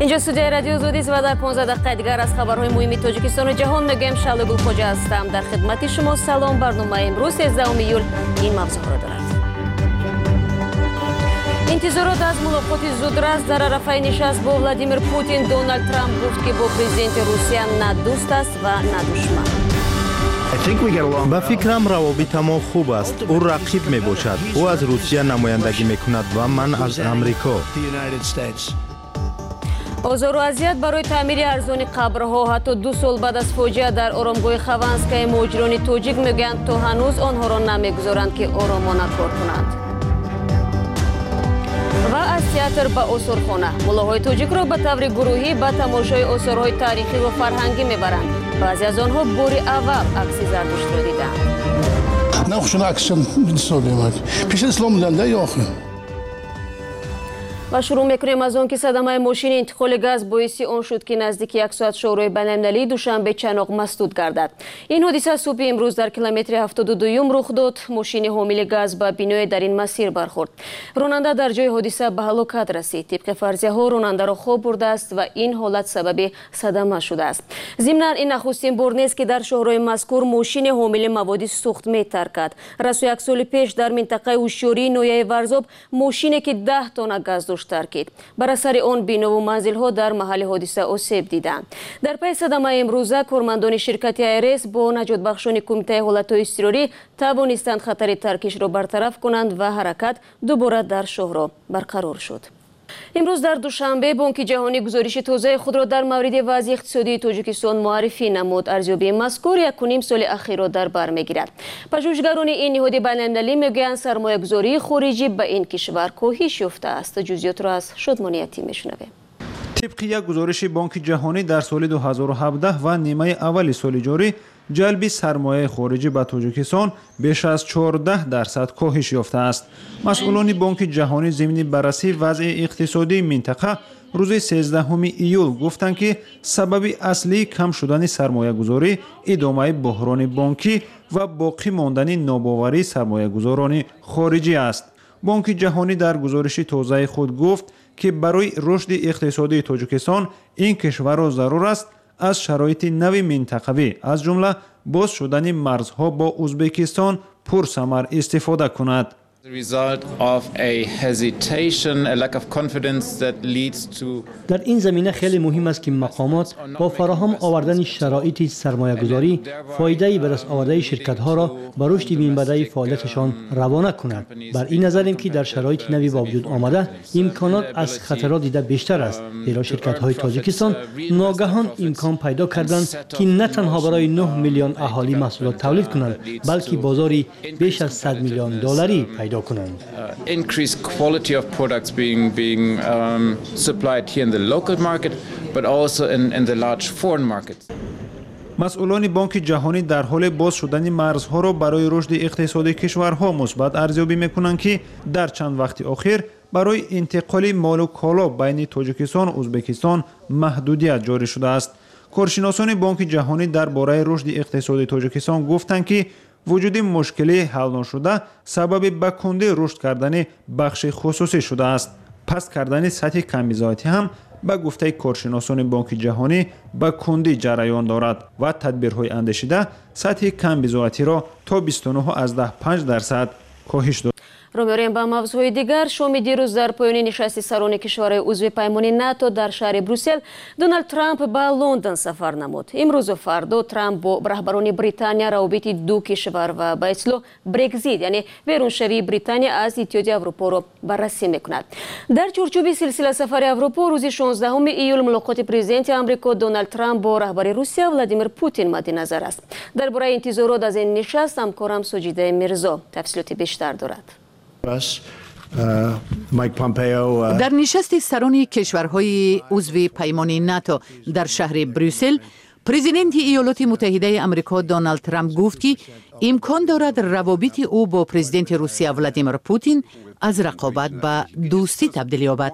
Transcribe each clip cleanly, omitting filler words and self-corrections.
اینجا استودیوی رادیو زودیست و در 15 دقیقه دیگر از خبرهای مهم تاجیکستان و جهان میگویم. شعله گلخوجه هستم در خدمت شما. سلام. برنامه امروز 13 ایول این موضوع را دارد. انتظارات از ملاقات زودرس در عرفه نشست با ولادیمیر پوتین. دونالد ترامپ گفت که با پرزیدنت روسیه نه دوست است و نه دشمن. با فکرم روابط ما خوب است. او رقیب می باشد. او از روسیه نمایندگی می کند و من از امریکا. آزار و اذیت برای تعمیر ارزان قبرها حتی 2 سال بعد از فاجعه در آرامگاه خوانسکای مهاجران تاجیک میگویند تا هنوز آنها را نمیگذارند که آرامانه کار کنند. و از تئاتر به آثارخانه ملاهای تاجیک را به طور گروهی به تماشای آثارهای تاریخی و فرهنگی میبرند. بعضی از آنها بار اول عکس زردشت را دیدند. نه خوشون عکسشون حسابی پیش اسلام بودند یا آخر. و شروع میکنیم از آن که صدمه ماشین انتقال گاز باعث آن شد که نزدیک 1 ساعت شورای بین‌المللی دوشنبه چناق مسدود گردد. این حادثه صبح امروز در کیلومتر 72 رخ داد. ماشین حامل گاز به بینای در این مسیر برخورد. راننده در جای حادثه به هلاکت رسید. طبق فرضیه ها راننده را خواب برده است و این حالت سبب صدمه شده است. ضمن این نخستین بار نیست که در شهرهای مذکور ماشین حامل مواد سوخت می‌ترکد. رسو 1 سال پیش در منطقه هوشیاری نویه ورزاب ماشینی که 10 تن گاز داشت ترکید. بر اثر آن بنا و منزل‌ها در محل حادثه آسیب دیدند. در پی صدمه امروزه کارمندان شرکت ایرس با نجات بخشان کمیته حالت‌های اضطراری توانستند خطر ترکش را برطرف کنند و حرکت دوباره در شهر برقرار شد. امروز در دوشنبه بانک جهانی گزارش تازه خود را در مورد وضع اقتصادی تاجیکستان معرفی نمود. ارزیابی مذکور 1.5 سال اخیر را در بر میگیرد. پژوهشگران این نهاد بین‌المللی میگویند سرمایه‌گذاری خارجی به این کشور کاهش یافته است. جزئیات را از شادمانیتی میشنویم. طبق یک گزارش بانک جهانی در سال 2017 و نیمه اول سال جاری جلب سرمایه خارجی به تاجیکستان بیش از 14% کاهش یافته است. مسئولان بانک جهانی ضمن بررسی وضع اقتصادی منطقه روز 13 ایول گفتند که سبب اصلی کم شدن سرمایه گذاری ادامه بحران بانکی و باقی ماندن ناباوری سرمایه گذاران خارجی است. بانک جهانی در گزارش تازه خود گفت که برای رشد اقتصادی تاجیکستان این کشور را ضرور است از شرایط نو منطقوی از جمله باز شدن مرزها با ازبکستان پرثمر استفاده کند. در این زمینه خیلی مهم است که مقامات با فراهم آوردن شرایط سرمایه‌گذاری فایده‌ای به دست آورده شرکت‌ها را به رشد منبع فعالیتشان روانه کنند. بر این نظریم که در شرایط نوی با وجود آمده امکانات از خطرات دیده بیشتر است. زیرا شرکت‌های تاجیکستان ناگهان امکان پیدا کردند که نه تنها برای 9 میلیون اهالی محصولات تولید کنند بلکه بازاری بیش از 100 میلیون دلاری پیدا کنند. Increased quality of products being supplied here in the local market, but also in the large foreign markets. مسئولان بانک جهانی در حال باز شدن مرزها را برای رشد اقتصادی کشورها مثبت ارزیابی می‌کنند که در چند وقت اخیر برای انتقال مال و کالا بین تاجیکستان و ازبکستان محدودیت جاری شده است. کارشناسان بانک جهانی درباره رشد اقتصادی تاجیکستان گفتند که وجود مشکلی حل نشده سبب به کندی رشد کردن بخش خصوصی شده است. پست کردن سطح کمبزاعتی هم به گفته کارشناسان بانک جهانی به کندی جریان دارد و تدبیرهای اندیشیده سطح کمبزاعتی را تا 29.5% کاهش داد. رو می‌ریم به موضوع دیگر. شام دیروز در پایان نشست سران کشورهای عضو پیمان ناتو در شهر بروسل دونالد ترامپ به لندن سفر نمود. امروز و فردا ترامپ با رهبران بریتانیا روابط دو کشور و به اصطلاح برگزیت یعنی بیرونشوی بریتانیا از اتحادیه اروپا را بررسی می‌کند. در چارچوب سلسله سفر اروپا روز 16 ایول ملاقات پرزیدنت آمریکا دونالد ترامپ با رهبر روسیه ولادیمیر پوتین مد نظر است. درباره انتظارات از این نشست همکارم ساجیده میرزا تفصیلات بیشتر دارد. در نشست سران کشورهای عضو پیمان ناتو در شهر بروسل پرزیدنت ایالات متحده آمریکا دونالد ترامپ گفت که امکان دارد روابط او با پرزیدنت روسیه ولادیمیر پوتین از رقابت به دوستی تبدیل یابد.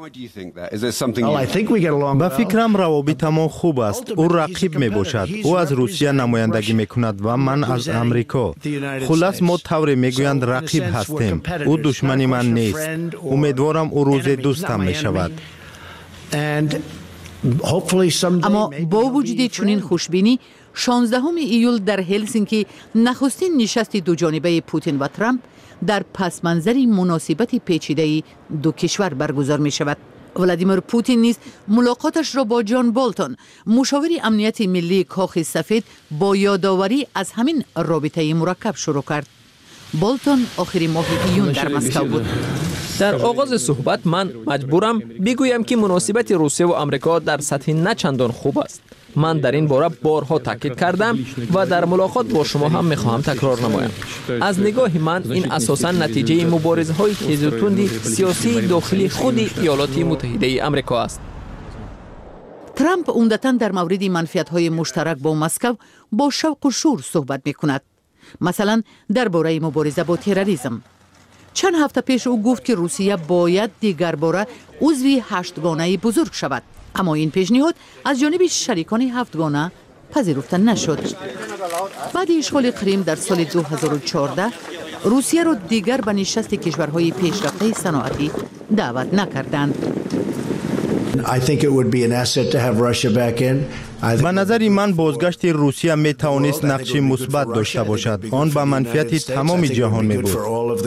با فکرم روابط ما خوب است. او رقیب می باشد. او از روسیه نمایندگی می کند و من از امریکا. خلاص ما طوری می گویند رقیب هستیم. او دشمن من نیست. امیدوارم او روز دوستم می شود. اما با وجود چنین خوشبینی 16 ایول در هلسینکی نخستین نشست دوجانبه پوتین و ترامپ در پس منظری مناسبت پیچیده دو کشور برگزار می شود. ولادیمیر پوتین نیز ملاقاتش را با جان بولتون مشاور امنیت ملی کاخ سفید با یادآوری از همین رابطه مرکب شروع کرد. بولتون آخر ماه ایون در مسکو بود. در آغاز صحبت من مجبورم بگویم که مناسبت روسیه و آمریکا در سطح نه چندان خوب است. من در این باره بارها تاکید کردم و در ملاقات با شما هم میخواهم تکرار نمایم. از نگاه من این اساساً نتیجه مبارزه‌های تیز و تند سیاسی داخلی خود ایالات متحده آمریکا است. ترامپ عمدتاً در مورد منفعت‌های مشترک با مسکو با شوق و شور صحبت می‌کند. مثلا درباره مبارزه با تروریسم. چند هفته پیش او گفت که روسیه باید دیگر باره عضو هشتگانه بزرگ شود. اما این پیشنهاد از جانب شریکان هفتگانه پذیرفته نشد. بعد اشغال کریم در سال 2014 روسیه را دیگر به نشست کشورهای پیشرفته صنعتی دعوت نکردند. به نظر من بازگشت روسیه می توانست نقش مثبت داشته باشد. آن به منفعت تمام جهان می بود.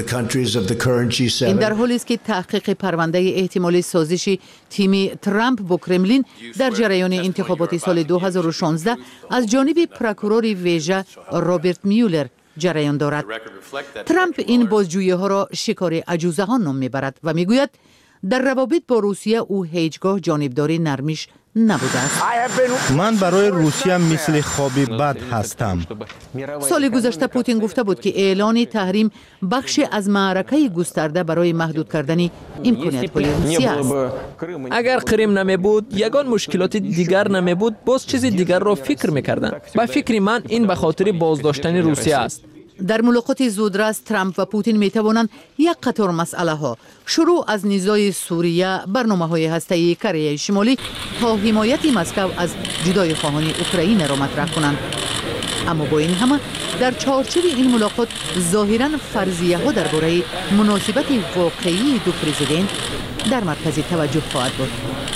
این در حالی است که تحقیق پرونده احتمال سازش تیم ترامپ با کرملین در جریان انتخابات سال 2016 از جانب پروکورور ویژه رابرت میولر جریان دارد. ترامپ این بازجویی ها را شکار عجوزه ها نام میبرد و میگوید در روابط با روسیه او هیچگاه جانبدار نرمیش نبوده است. من برای روسیه مثل خوابی بد هستم. سال گذشته پوتین گفته بود که اعلان تحریم بخش از معرکه گسترده برای محدود کردن امکانیت‌های روسیه است. اگر کریم نمی بود یگان مشکلات دیگر نمی بود باز چیز دیگر را فکر می‌کردند. به فکر من این به خاطر بازداشتن روسیه است. در ملاقات زودرس ترامپ و پوتین می توانند یک قطار مسئله ها شروع از نزاع سوریه، برنامه‌های هسته‌ای کره شمالی تا حمایت مسکو از جدای خواهان اوکراین را مطرح کنند. اما با این همه در چارچوب این ملاقات ظاهراً فرضیه ها درباره مناسبت واقعی دو پرزیدنت در مرکز توجه خواهد بود.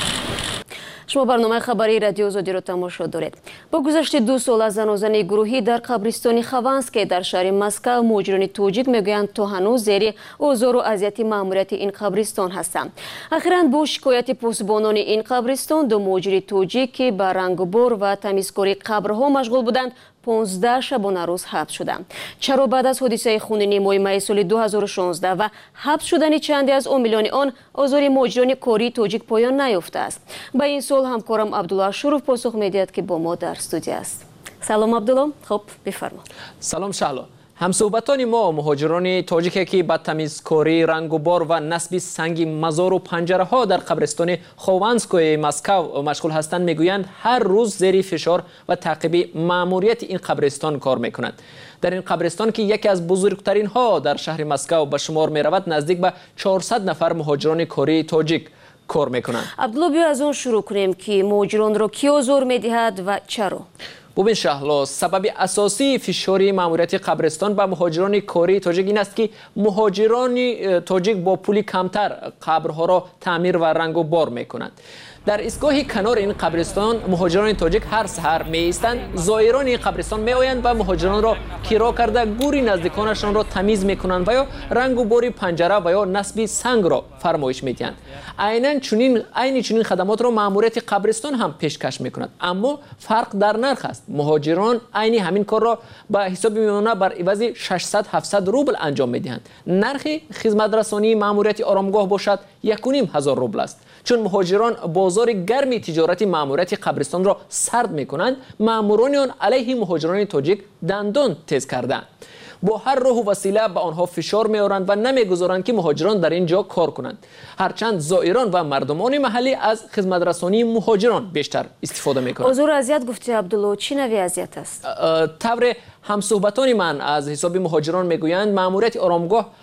شما برنامه خبری رادیو آزادی را تماشا دارید. با گذشت 2 سال از زنازنی گروهی در قبرستان خوانسک در شهر مسکو، مهاجران توجیک میگویند تا هنوز زیر اوزار و اذیت ماموریت این قبرستان هستند. اخیراً با شکایت پاسبانان این قبرستان، 2 مهاجر توجیک که به رنگبار و تمیزکاری قبرها مشغول بودند 15 شبانه روز حبس شدند. چرا بعد از حادثه خونین ماه می سال 2016 و حبس شدن چندی از عاملان آن آزار مهاجران کاری توجیک پایان نیافته است؟ به این سوال همکارم عبدالله شروف پاسخ میدهد که با ما در استودیو است. سلام عبدالله، خب بفرما. سلام شهلا. همصحبتان ما مهاجران تاجیک که به تمیزکاری، رنگ و بار و نصب سنگ مزار و پنجره ها در قبرستان خوانسکوی مسکو مشغول هستند میگویند هر روز زیر فشار و تعقیب ماموریت این قبرستان کار میکنند. در این قبرستان که یکی از بزرگترین ها در شهر مسکو به شمار می رود، نزدیک به 400 نفر مهاجران کاری تاجیک کار میکنند. عبدالله بیا از اون شروع کنیم که مهاجران را کی آزار میدهد و چرا؟ ببین شهلا، سبب اساسی فشاری ماموریت قبرستان به مهاجران کاری تاجیک این است که مهاجران تاجیک با پول کمتر قبرها را تعمیر و رنگ و بار میکنند. در ایستگاه کنار این قبرستان مهاجران تاجیک هر سحر می ایستند. زائران این قبرستان می آیند و مهاجران را کرا کرده گوری نزدیکانشان را تمیز می کنند و یا رنگ و بار پنجره و یا نصب سنگ را فرمایش می دهند. عین چنین خدمات را ماموریت قبرستان هم پیشکش می کند، اما فرق در نرخ است. مهاجران عین همین کار را به حساب میمانه بر عوض 600-700 روبل انجام می دهند. نرخ خدمت رسانی ماموریت آرامگاه باشد 1,500 روبل است. چون مهاجران بازار گرم تجارتی ماموریت قبرستان را سرد می‌کنند، ماموران آن علیه مهاجران تاجیک دندان تیز کردند. با هر راه و وسیله به آنها فشار می‌آورند و نمی‌گذارند که مهاجران در اینجا کار کنند. هرچند زائران و مردمان محلی از خدمت رسانی مهاجران بیشتر استفاده می‌کنند. آزار و اذیت گفتی عبدالله، چی نوع اذیت است؟ طور همصحبتان من از حساب مهاجران میگویند ماموریت آرامگاه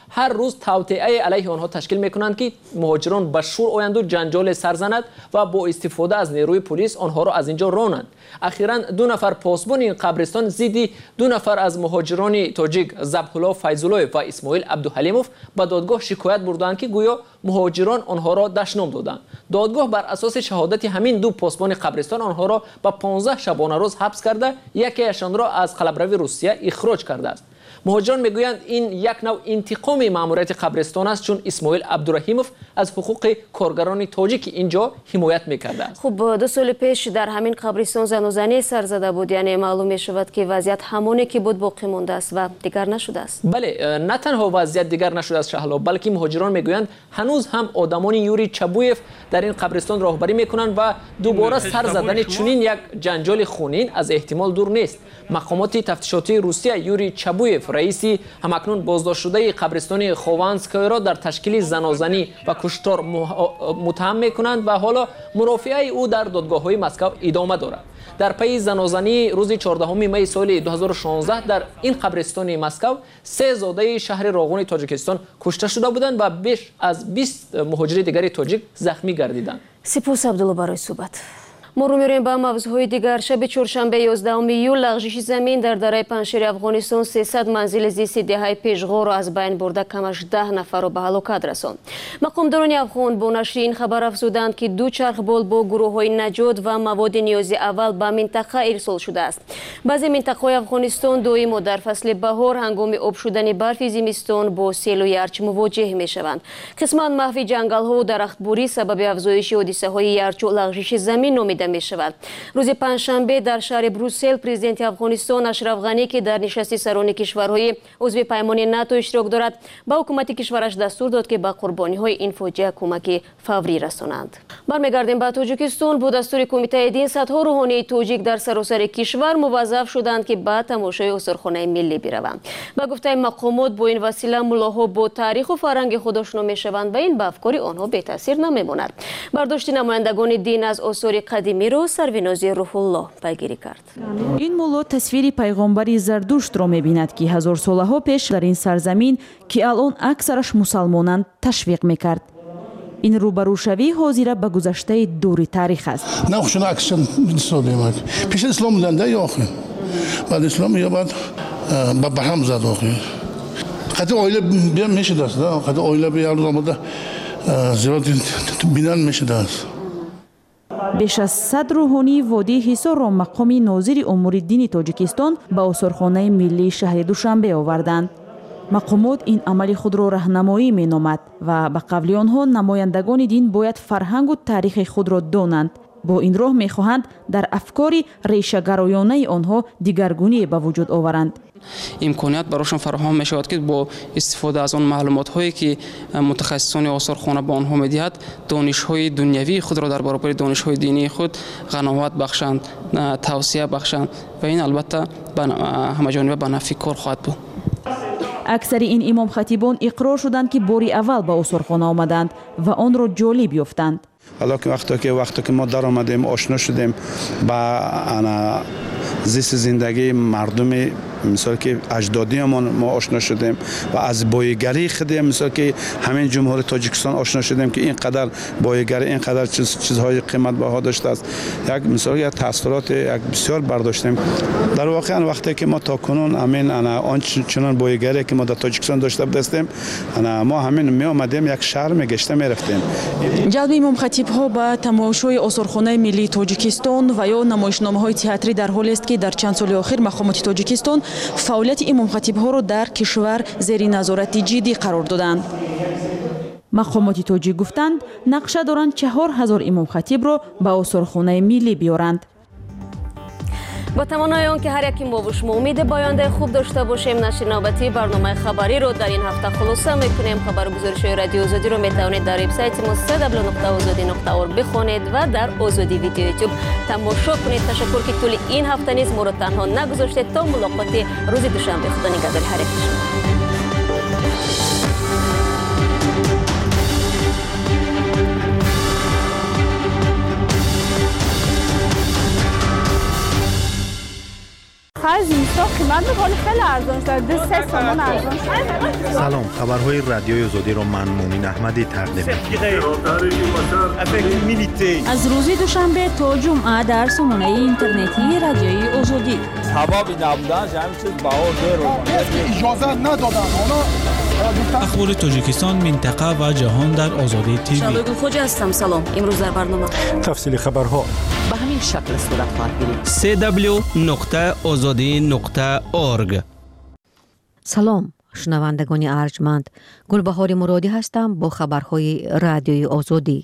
هر روز توطئه علیه آنها تشکیل میکنند که مهاجران به شور آیند و جنجال سر زند و با استفاده از نیروی پلیس آنها را از اینجا رانند. اخیراً 2 نفر پاسبان این قبرستان ضد 2 نفر از مهاجران تاجیک ذبح‌الله فیض‌الله و اسماعیل عبدالحلیموف به دادگاه شکایت بردند که گویا مهاجران آنها را دشنام دادند. دادگاه بر اساس شهادت همین 2 پاسبان قبرستان آنها را به 15 شبانه روز حبس کرده، یکیشان را از قلمرو روسیه اخراج کرده است. مهاجران میگویند این یک نوع انتقام ماموریت قبرستان است، چون اسماعیل عبدالرحیموف از حقوق کارگران تاجیک اینجا حمایت میکرده است. خب 2 سال پیش در همین قبرستان زن و زنی سر زده بود، یعنی معلوم می شود که وضعیت همانی که بود باقی مانده است و دیگر نشده است. بله، نه تنها وضعیت دیگر نشده است شهلا، بلکه مهاجران میگویند هنوز هم آدمان یوری چبویف در این قبرستان راهبری میکنند و دوباره سر زدن چنین یک جنجال خونین از احتمال دور نیست. مقامات تفتیشاتی روسیه یوری چبویف رئیسی همکنون بازداشت شده قبرستان خوانسکای را در تشکیل زنازنی و کشتار متهم میکنند و حالا مرافعه او در دادگاه‌های مسکو ادامه دارد. در پی زنازنی روز 14 می سال 2016 در این قبرستان مسکو 3 زاده شهر راغون تاجیکستان کشته شده بودند و بیش از 20 مهاجر دیگر تاجیک زخمی گردیدند. سپاس عبدالله برای صحبت. ما رو میریم به موضوعهای دیگر. شب چهارشنبه 11 ایول لغزش زمین در دره پنجشیر افغانستان 300 منزل زیستی دهه پیش‌رو را از بین برده، کمش 10 نفر را به هلاکت رساند. مقامداران افغان با نشر این خبر افزودند که 2 چرخبال با گروه‌های نجات و مواد نیازی اول به منطقه ارسال شده است. بعضی مناطق‌های افغانستان دائما در فصل بهار هنگام آب شدن برف زمستان با سیل و یارچ مواجه می‌شوند. قسماً محو جنگل‌ها و درختبوری سبب افزایش حادثه‌های یارچ و لغزش زمین نامیده می شود. روز پنجشنبه در شهر بروسل پرزیدنت افغانستان اشرف غنی که در نشست سران کشورهای عضو پیمان ناتو اشتراک دارد به حکومت کشورش دستور داد که به قربانی‌های این فاجعه کمک فوری رسانند. برمیگردیم به تاجیکستان. با دستور کمیته دین صدها روحانی تاجیک در سراسر کشور موظف شدند که به تماشای استخوان‌های ملی بروند. به گفته مقامات با این وسیله ملاها با تاریخ و فرهنگ خود آشنا می‌شوند و این به افکار آنها بی تاثیر نمی‌ماند. برداشت نمایندگان دین از آثار قدیمی رو سرونازی روح الله پیگیری کرد. این مولا تصویری پیغمبری زردشت را می‌بیند که 1000 سالها پیش در این سرزمین که الان اکثرش مسلمانند تشویق می‌کرد. این روبروشوی حاضر به گذشته دوری تاریخ است. نه خوشن اکشن سودیمات. پیش اسلام بودند یا آخر. بعد اسلام یا بعد به هم زد آخر. قطع آیله بیان میشه دست. قطع آیله بیان آمده زیاد بینان میشه دست. بیش از 100 روحانی وادی حصار را مقام ناظر امور دینی تاجیکستان به آثارخانه ملی شهر دوشنبه آوردند. مقامات این عمل خود را راهنمایی می‌نامد و به قول آنها نمایندگان دین باید فرهنگ و تاریخ خود را دانند. با این راه می‌خواهند در افکار ریشه‌گرایانه آنها دیگرگونی به وجود آورند. امکانیت برایشان فراهم می شود که با استفاده از آن معلومات هایی که متخصصان آثارخانه به آنها می‌دهد دانش های دنیوی خود را در برابر دانش های دینی خود قناعت بخشند، توصیه بخشند و این البته همه جانبه به نفع کار خواهد بود. اکثر این امام خطیبان اقرار شدند که باری اول به آثارخانه آمدند و آن را جالب یافتند. حالا که وقتی که ما در آمدیم آشنا شدیم با زیست زندگی مردم مثال که اجدادیمان ما آشنا شدیم و از بایگری خودم مثال که همین جمهوری تاجیکستان آشنا شدیم که اینقدر بایگری اینقدر چیزهای قیمت بها داشته است. یک مثال یک تاثیرات یک بسیار برداشتیم. در واقع وقتی که ما تا کنون همین آن چنان بایگری که ما در تاجیکستان داشته بودیم ما همین می آمدیم یک شهر می گشته می رفتیم. جلب امام خطیب ها به تماشای آثارخانه ملی تاجیکستان و یا نمایشنامه های تئاتری در حالی است که در چند سال اخیر مقامات تاجیکستان فعالیت امام خطیب ها را در کشور زیر نظارت جدی قرار دادند. مقامات تاجیک گفتند نقشه دارند 4000 امام خطیب را به آثارخانه ملی بیارند. با تمنای آن که هر یکی ما و شما امید باینده خوب داشته باشیم. نشر نوبتی برنامه خبری رو در این هفته خلاصه میکنیم. خبرگزاری‌های رادیو آزادی رو میتوانید در وبسایت ما www.azadi.org بخوانید و در آزادی ویدیو یوتیوب تماشا کنید. تشکر که طول این هفته نیز ما رو تنها نگذاشتید. تا ملاقات روز دوشنبه. خدا نگهدار هر یک شما. خرج اینستا قیمت ولی خیلی ارزان شده 3 تومان ارزان شده. سلام، خبرهای رادیوی آزادی را من مومین احمدی تقدیم می‌کنم. از روز دوشنبه تا جمعه در سامانه اینترنتی رادیوی آزادی. حبابی نبودن همین چیز بها اجازه ندادن. اخبار تاجیکستان، منطقه و جهان در آزادی تیوی. شادو خوجا هستم. سلام. امروز در برنامه تفصیل خبرها به همین شکل صورت خواهد گرفت. www.azadi.org. سلام شنوندگان ارجمند، گلبهار مرادی هستم با خبرهای رادیوی آزادی.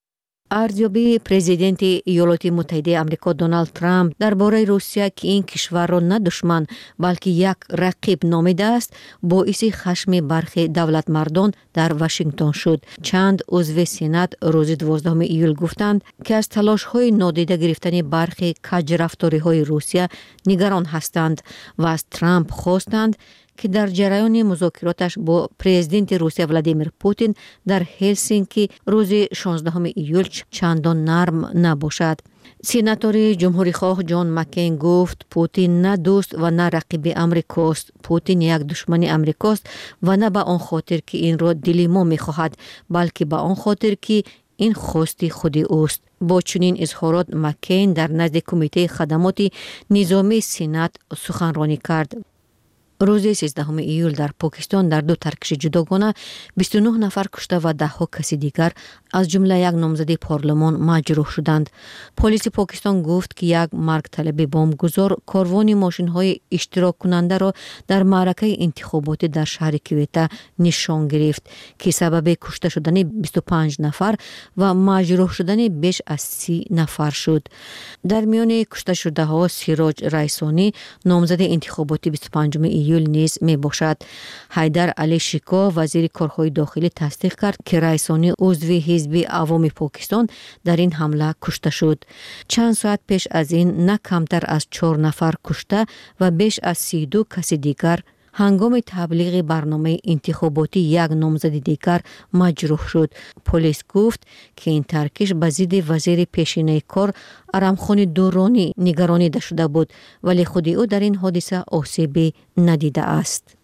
ارزیابی پرزیدنت ایالات متحده آمریکا دونالد ترامپ درباره روسیه که این کشور را نه دشمن بلکه یک رقیب نامیده است باعث خشم برخی دولت مردان در واشنگتن شد. چند عضو سنا روز 12 ایول گفتند که از تلاش‌های نادیده گرفتن برخی کج رفتاری‌های روسیه نگران هستند و از ترامپ خواستند که در جریان مذاکراتش با پرزیدنت روسیه ولادیمیر پوتین در هلسینکی روز 16 ایول چندان نرم نباشد. سیناتور جمهوری خواه جان مکین گفت پوتین نه دوست و نه رقیب امریکاست. پوتین یک دشمن امریکاست و نه به آن خاطر که این را دل ما می‌خواهد بلکه به آن خاطر که این خواستی خودی اوست. با چنین اظهارات مکین در نزد کمیته خدمات نظامی سنات سخنرانی کرد. روز 13 ایول در پاکستان در دو ترکش جداگانه 29 نفر کشته و 10 کسی دیگر از جمله یک نامزد پارلمان مجروح شدند. پلیس پاکستان گفت که یک مرگ طلب بمبگذار کاروان ماشین‌های اشتراک کننده را در معرکه انتخاباتی در شهر کویت نشان گرفت که سبب کشته شدن 25 نفر و مجروح شدن بیش از 30 نفر شد. در میان کشته شده ها سیراج رئیسانی نامزد انتخاباتی 25 ایول نیز می باشد. حیدر علی شیکا وزیر کارهای داخلی تصدیق کرد که رئیسانی عضو حزب عوام پاکستان در این حمله کشته شد. چند ساعت پیش از این نه کمتر از 4 نفر کشته و بیش از 32 کسی دیگر هنگام تبلیغ برنامه انتخاباتی یک نامزد دیگر مجروح شد. پلیس گفت که این ترکش به ضد وزیر پیشینه کار ارمخان دورانی نگرانیده شده بود ولی خود او در این حادثه آسیبی ندیده است.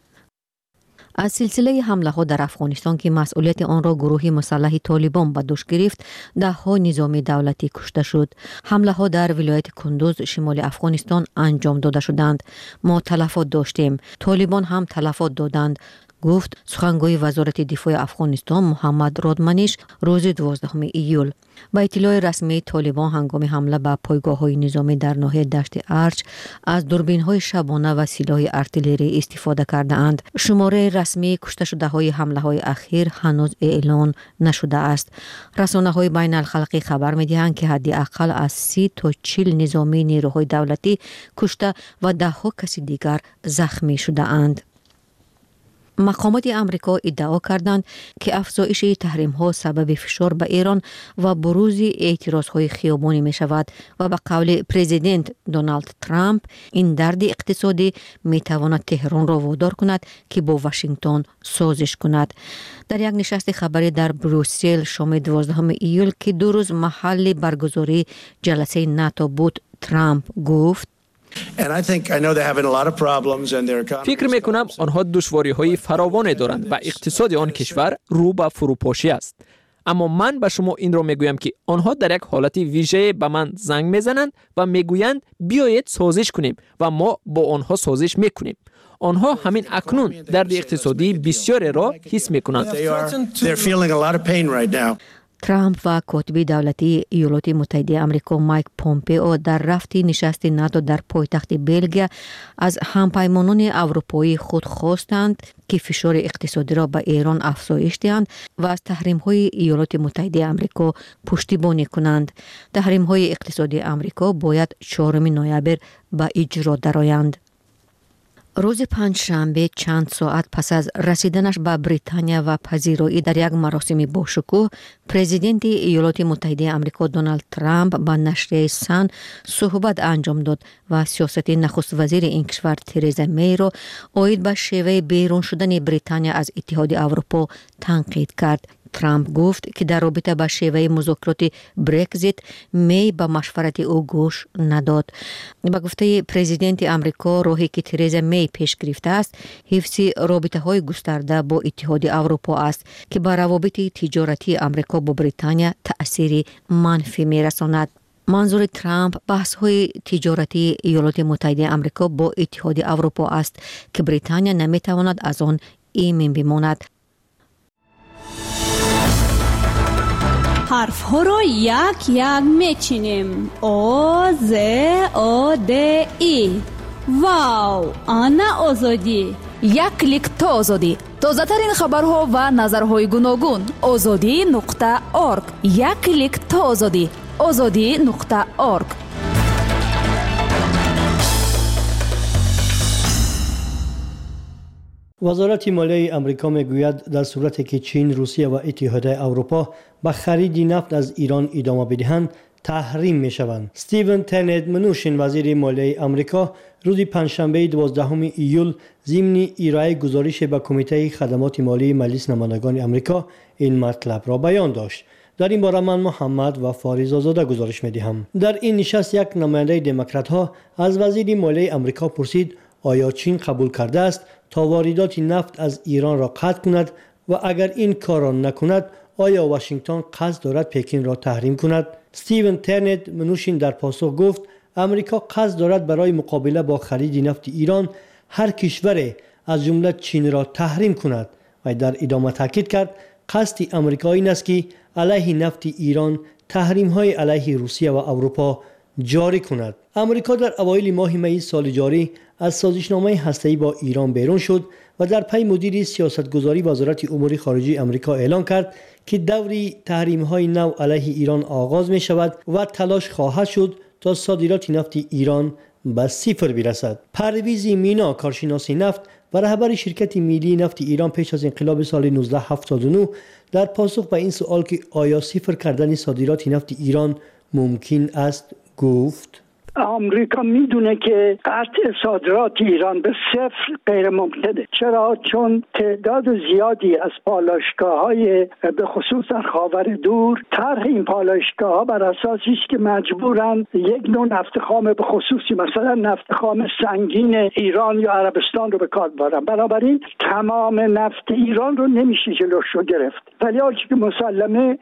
از سلسله حمله ها در افغانستان که مسئولیت آن را گروه مسلح طالبان به دوش گرفت 10 نظامی دولتی کشته شد. حمله ها در ولایت کندوز شمال افغانستان انجام داده شدند. ما تلفات داشتیم، طالبان هم تلفات دادند، گفت سخنگوی وزارت دفاع افغانستان محمد رادمنیش روز 12 ایول. با اطلاع رسمی طالبان هنگام حمله به پایگاه‌های نظامی در ناحیه دشت ارچ از دوربین‌های شبانه و سلاح ارتلری استفاده کرده‌اند. شماره رسمی کشته شده‌های حمله‌های اخیر هنوز اعلان نشده است. رسانه‌های بین الخلقی خبر می‌دهند که حداقل از 30 تا 40 نظامی نیروهای دولتی کشته و 10 کسی دیگر زخمی شده‌اند. مقامات آمریکا ادعا کردند که افزایش تحریم‌ها سبب فشار به ایران و بروز اعتراض‌های خیابانی می‌شود و به قول پرزیدنت دونالد ترامپ این درد اقتصادی می‌تواند تهران را وادار کند که با واشنگتن سازش کند. در یک نشست خبری در بروسل شام 12 ایول که 2 روز محل برگزاری جلسه ناتو بود، ترامپ گفت فکر میکنم آنها دشواری‌های فراوانی دارند و اقتصاد آن کشور رو به فروپاشی است. اما من به شما این را میگویم که آنها در یک حالت ویژه به من زنگ میزنند و میگویند بیایید سازش کنیم و ما با آنها سازش میکنیم. آنها همین اکنون درد اقتصادی بسیاری را حس میکنند. ترامپ و کاتب دولتی ایالات متحده آمریکا مایک پومپئو در رفت نشست ناتو در پایتخت بلژیک از همپیمانان اروپایی خود خواستند که فشار اقتصادی را به ایران افزایش دهند و از تحریم‌های ایالات متحده آمریکا پشتیبانی کنند. تحریم‌های اقتصادی آمریکا باید 4 نوامبر به اجرا درآیند. روز پنجشنبه چند ساعت پس از رسیدنش به بریتانیا و پذیرایی در یک مراسم باشکوه، پرزیدنت ایالات متحده آمریکا دونالد ترامپ با نشریه سن صحبت انجام داد و سیاست نخست وزیر این کشور ترزا می را عاید به شیوه بیرون شدن بریتانیا از اتحاد اروپا تنقید کرد. ترامپ گفت که در رابطه با شیوه مذاکرات برگزیت می به مشورت او گوش نداد. با گفته پرزیدنت آمریکا، راهی که ترزا می پیش گرفته است حفظ رابطه های گسترده با اتحاد اروپا است که بر روابط تجارتی آمریکا با بریتانیا تأثیر منفی می رساند. منظور ترامپ بحث های تجارتی ایالات متحده آمریکا با اتحاد اروپا است که بریتانیا نمی تواند از آن ایمن بماند. حرف ها را یک یک میچینیم. او ز او د ای. واو، آنا آزادی. یک کلیک تا آزادی. تازه ترین خبرها و نظرهای گوناگون. azadi.org. یک کلیک تا آزادی. azadi.org. وزارت مالیه امریکا میگوید در صورتی که چین، روسیه و اتحاد اروپا به خرید نفت از ایران ادامه بدهند، تحریم میشوند. استیون تنت منوشین، وزیر مالیه امریکا، روز پنجشنبه 12 ایول ضمن ارائه گزارش به کمیته خدمات مالی مجلس نمایندگان امریکا این مطلب را بیان داشت. در این باره من محمد و فاریز آزاده گزارش میدهم. در این نشست یک نماینده دموکرات ها از وزیر مالیه امریکا پرسید آیا چین قبول کرده است تا واردات نفت از ایران را قطع کند و اگر این کار را نکند آیا واشنگتن قصد دارد پکین را تحریم کند؟ استیون ترنت منوشین در پاسخ گفت امریکا قصد دارد برای مقابله با خرید نفت ایران هر کشور از جمله چین را تحریم کند و در ادامه تاکید کرد قصد امریکا این است که علیه نفت ایران تحریم‌های علیه روسیه و اروپا جاری کند. امریکا در اوایل ماه می سال جاری از سازشنامه هسته‌ای با ایران بیرون شد و در پی مدیر سیاستگذاری وزارت امور خارجه امریکا اعلان کرد که دوری تحریم‌های نو علیه ایران آغاز می شود و تلاش خواهد شد تا صادرات نفت ایران به صفر برسد. پرویز مینا، کارشناس نفت و رهبر شرکت ملی نفت ایران پیش از انقلاب سال 1979، در پاسخ به این سوال که آیا صفر کردن صادرات نفت ایران ممکن است گفت آمریکا میدونه که قطع صادرات ایران به صفر غیر ممکنه. چرا؟ چون تعداد زیادی از پالایشگاه‌های به خصوص در خاور دور طرح این پالایشگاه‌ها بر اساسی است که مجبورن یک نوع نفت خام به خصوصی مثلا نفت خام سنگین ایران یا عربستان رو به کار ببرن. بنابراین تمام نفت ایران رو نمیشه جلوش رو گرفت. ولی آنچه که مسلمه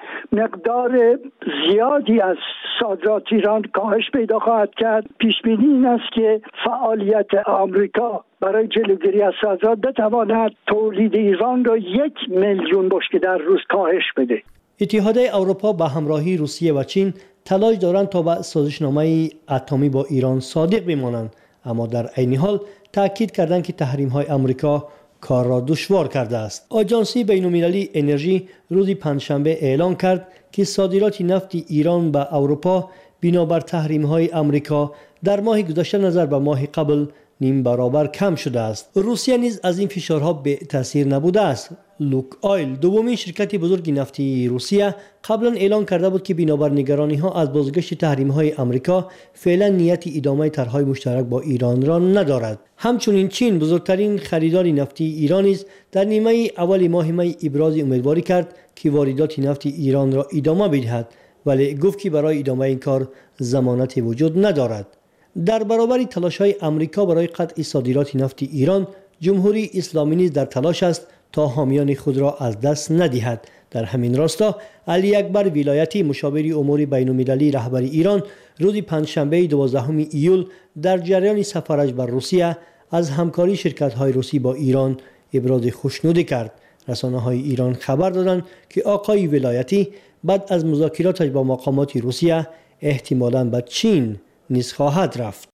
مقدار زیادی از صادرات ایران کاهش پیدا خواهد کرد. پیش بینی این است که فعالیت آمریکا برای جلوگیری از صادرات بتواند تولید ایران را 1,000,000 بشکه در روز کاهش بده. اتحاد اروپا به همراهی روسیه و چین تلاش دارند تا به سازشنامه اتمی با ایران صادق بمانند، اما در عین حال تاکید کردند که تحریم‌های آمریکا کار را دشوار کرده است. آژانس بین‌المللی انرژی روز پنجشنبه اعلان کرد که صادرات نفت ایران به اروپا بنابر تحریم‌های آمریکا در ماه گذشته نظر به ماه قبل نیم برابر کم شده است. روسیه نیز از این فشارها به تاثیر نبوده است. لوک آیل، دومین شرکت بزرگ نفتی روسیه، قبلا اعلان کرده بود که بنابر نگرانی‌ها از بازگشت تحریم‌های آمریکا فعلا نیت ادامه طرح‌های مشترک با ایران را ندارد. همچنین چین، بزرگترین خریدار نفتی ایران است، در نیمه اول ماه می ابراز امیدواری کرد که واردات نفت ایران را ادامه بدهد، ولی گفت که برای ادامه این کار ضمانت وجود ندارد. در برابر تلاش‌های آمریکا برای قطع صادرات نفت ایران، جمهوری اسلامی نیز در تلاش است تا حامیان خود را از دست ندهد. در همین راستا علی اکبر ولایتی، مشاور امور بین‌المللی رهبر ایران، روز پنجشنبه 12 ایول در جریان سفرش بر روسیه از همکاری شرکت‌های روسی با ایران ابراز خوشنودی کرد. رسانه‌های ایران خبر دادند که آقای ولایتی بعد از مذاکراتش با مقامات روسیه احتمالاً به چین نیز خواهد رفت.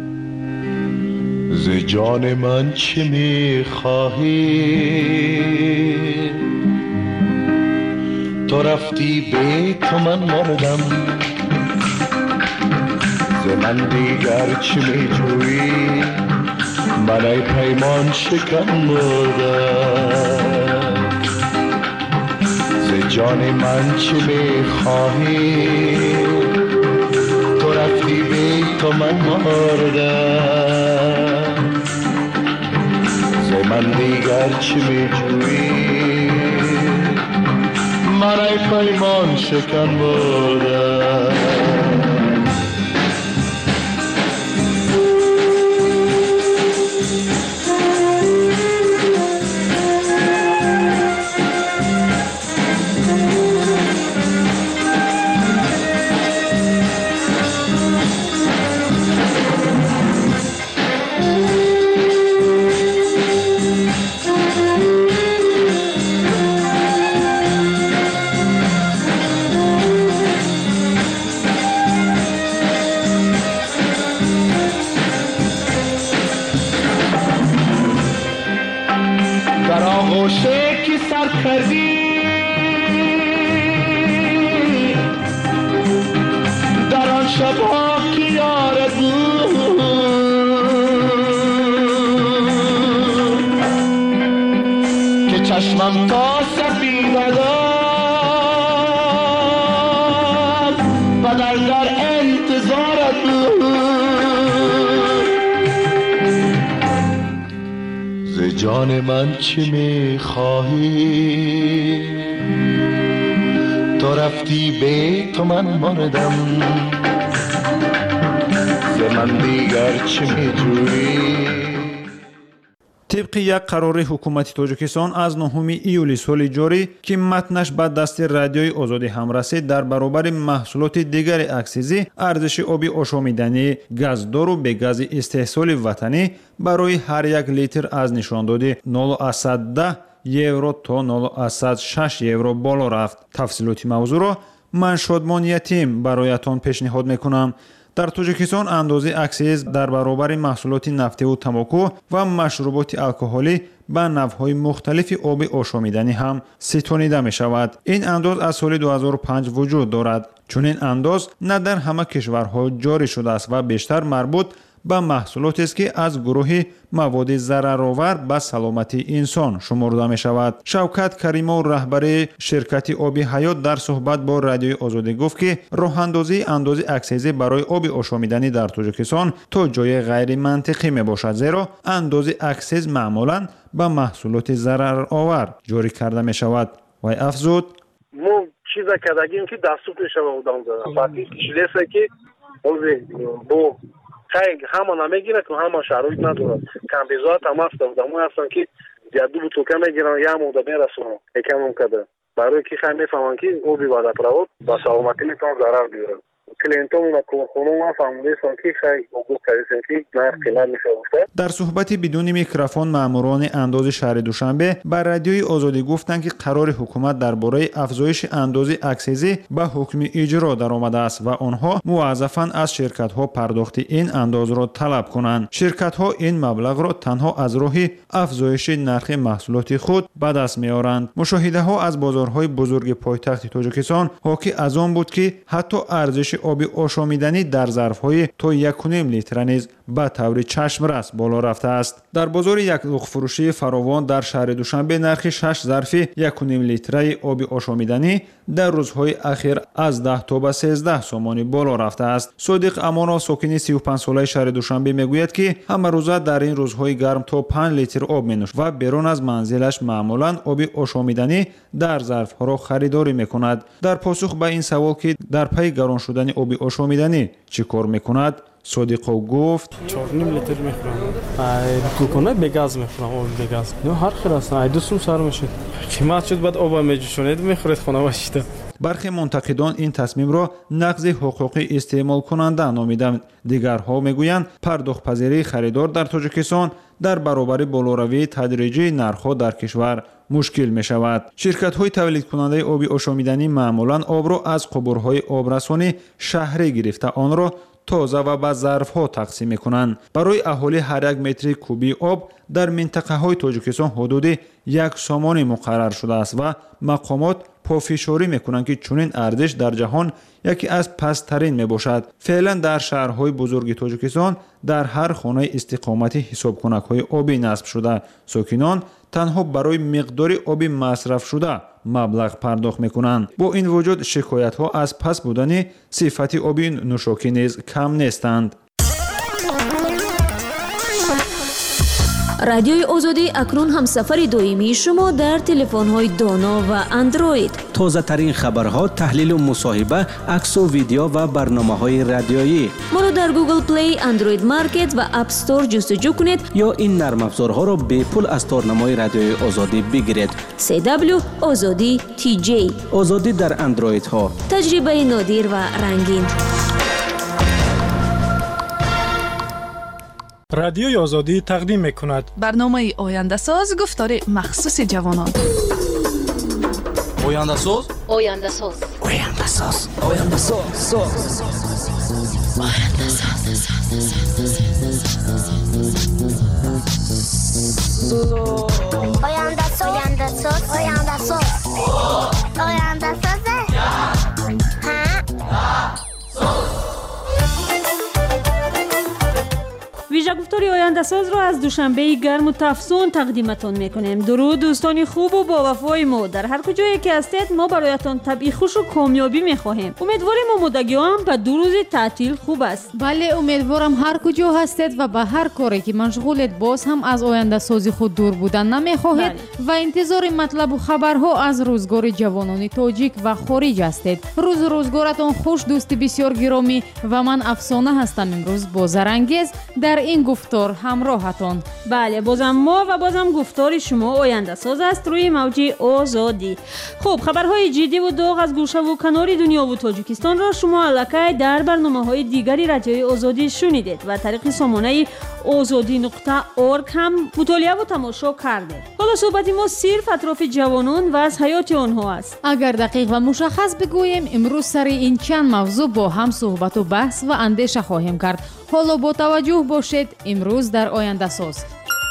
ز جان من چه می‌خواهی؟ تو رفتی به تو من مردم، ز من دیگر چه می‌جویی؟ من ای پیمان شکن مردم. ز جان من چه می‌خواهی؟ تو رفتی به تو من مردم، ز من دیگر چه می‌جویی؟ من ای پیمان شکن بودم در آغوشه که سر کردی در آن شبها که یارت بود که چشمم تا سفید داد و در انتظارت بود جان من چی میخواهی تو رفتی به تو من مردم ز من دیگر چی میجویی طبق یک قرار حکومت تاجیکستان از 9 ایولی سال جاری که متنش به دست رادیوی آزادی هم رسید در برابر محصولات دیگر اکسیزی ارزش آبی آشامیدنی گازدار و به گاز استحصال وطنی برای هر یک لیتر از نشاندادی 0.10 یورو تا 0.6 یورو بالا رفت. تفصیلات موضوع را من شادمان یتیم برایتان پیشنهاد میکنم. در تاجیکستان اندازه اکسیز در برابر محصولات نفتی و تنباکو و مشروبات الکلی به نوع‌های مختلف آب آشامیدنی هم ستانیده می شود. این انداز از سال 2005 وجود دارد. چون این انداز نه در همه کشورها جاری شده است و بیشتر مربوط به محصولاتی است که از گروه مواد ضررآور به سلامتی انسان شمرده می شود. شوکت کریمov رهبر شرکت آبی حیات در صحبت با رادیوی آزادی گفت که راه اندازی اندازه اکسیزی برای آب آشامیدنی در تاجیکستان تا جای غیر منطقی می باشد، زیرا اندازه اکسیز معمولا به محصولات ضررآور جاری کرده می شود. و افزود ما چیزا کردیم که دستور شما بودم دادم فقط چیزی که بو خیلی همه نمیگیره که همه شرایط ندارد کمبیزات هم هست دمو هستن که دو بطوکه میگیرن یا موده میرسونن یکم هم کده برای که خیلی میفهمن که او بیواده پراود با سلامتی میتونن ضرر بیارن کلینتون و خونو هم فهمیدن که خیلی اوگو کردن که نرخ قیمت میشه گفته. در صحبتی بدون میکروفون ماموران انداز شهر دوشنبه بر رادیوی آزادی گفتند که قرار حکومت درباره افزایش اندازه اکسیزی به حکم اجرا درآمده است و آنها موظفند از شرکت‌ها پرداخت این انداز را طلب کنند. شرکت‌ها این مبلغ را تنها از راه افزایش نرخ محصولات خود به دست می‌آورند. مشاهده‌ها از بازارهای بزرگ پایتخت تاجیکستان حاکی از آن بود که حتی ارزش آب آشامیدنی در ظرف‌های تا 1.5 لیتر نیز به طور چشم‌رس بالا رفته است. در بازار یک لوخ فروشی فراوان در شهر دوشنبه نرخ 6 ظرف 1.5 لیتره آب آشامیدنی در روزهای اخیر از 10 تا به 13 سومانی بالا رفته است. صادق امانا ساکن 35 ساله شهر دوشنبه میگوید که همه روزه در این روزهای گرم تا 5 لیتر آب می‌نوشد و بیرون از منزلش معمولاً آب آشامیدنی در ظرف‌ها را خریداری می‌کند. در پاسخ به این سوال که در پی گران شدن آب آشامیدنی چه کار می‌کند، صادقو گفت 4.5 لیتر میخورم کوکونه به گاز میخورم آب به گاز نه هر خلاص نه دوستم سر میشه قیمت شد بعد آب میجوشونید میخورید خونه باشید. برخی منتقدان این تصمیم را نقض حقوق استعمال کننده نامیدند. دیگرها میگویند پرداخت پذیری خریدار در تاجیکستان در برابر بالاروی تدریجی نرخ‌ها در کشور مشکل می شود. شرکت‌های تولید کننده آب آشامیدنی معمولاً آب را از قبورهای آبرسانی شهری گرفته آن را تازه و به ظرف‌ها تقسیم می‌کنند. برای اهالی هر یک متر کوبی آب در منطقه‌های تاجیکستان حدود 1 سومانی مقرر شده است و مقامات پافشاری می‌کنند که چنین ارزش در جهان یکی از پست‌ترین میباشد. فعلا در شهرهای بزرگ تاجیکستان در هر خانه استقامتی حسابکنک‌های آبی نصب شده. ساکنان تنها برای مقدار آب مصرف شده مبلغ پرداخت میکنند. با این وجود شکایت‌ها از پس بودن صفت آب نوشاکی نیز کم نیستند. رادیوی آزادی اکنون همسفر دائمی شما در تلفن‌های دانا و اندروید. تازه ترین خبرها، تحلیل و مصاحبه، عکس و ویدیو و برنامه‌های رادیویی. ما را در گوگل پلی، اندروید مارکت و اپ استور جستجو کنید یا این نرم افزارها را به پول از تارنمای رادیوی آزادی بگیرید. CW آزادی TJ. آزادی در اندروید ها. تجربه نادر و رنگین. رادیوی آزادی تقدیم می‌کند برنامه آینده ساز، گفتار مخصوص جوانان. آینده ساز، آینده ساز، آینده ساز، آینده ساز، آینده ساز، آینده ساز، آینده ساز، آینده ساز. ویژه گفتاری آینده ساز را از دوشنبه گرم و تفسون تقدیمتان میکنیم. درود دوستان خوب و با وفای ما، در هر کجایی که هستید ما برایتان طبعی خوش و کامیابی میخواهیم. امیدواریم آمادگی هم به 2 روز تعطیل خوب است. بله، امیدوارم هر کجا هستید و به هر کاری که مشغولید باز هم از آینده سازی خود دور بودن نمیخواهید و انتظار مطلب و خبرها از روزگار جوانان تاجیک و خارج هستید. روزگارتان خوش دوست بسیار گرامی و من افسانه هستم. امروز با زرانگیز در این گفتار همراهتان. بله، بازم ما و بازم گفتار شما آینده ساز است روی موج آزادی. خب، خبرهای جدی و داغ از گوشه و کنار دنیا و تاجیکستان را شما الکی در برنامه‌های دیگری رادیوی آزادی شنیدید و طریق سامانه azadi.org هم مطالعه و تماشا کردید. حالا صحبت ما صرف اطراف جوانان و از حیات آنها است. اگر دقیق و مشخص بگوییم، امروز سر این چند موضوع با هم صحبت و بحث و اندیشه خواهیم کرد. حالا با توجه باشید. امروز در آینده ساز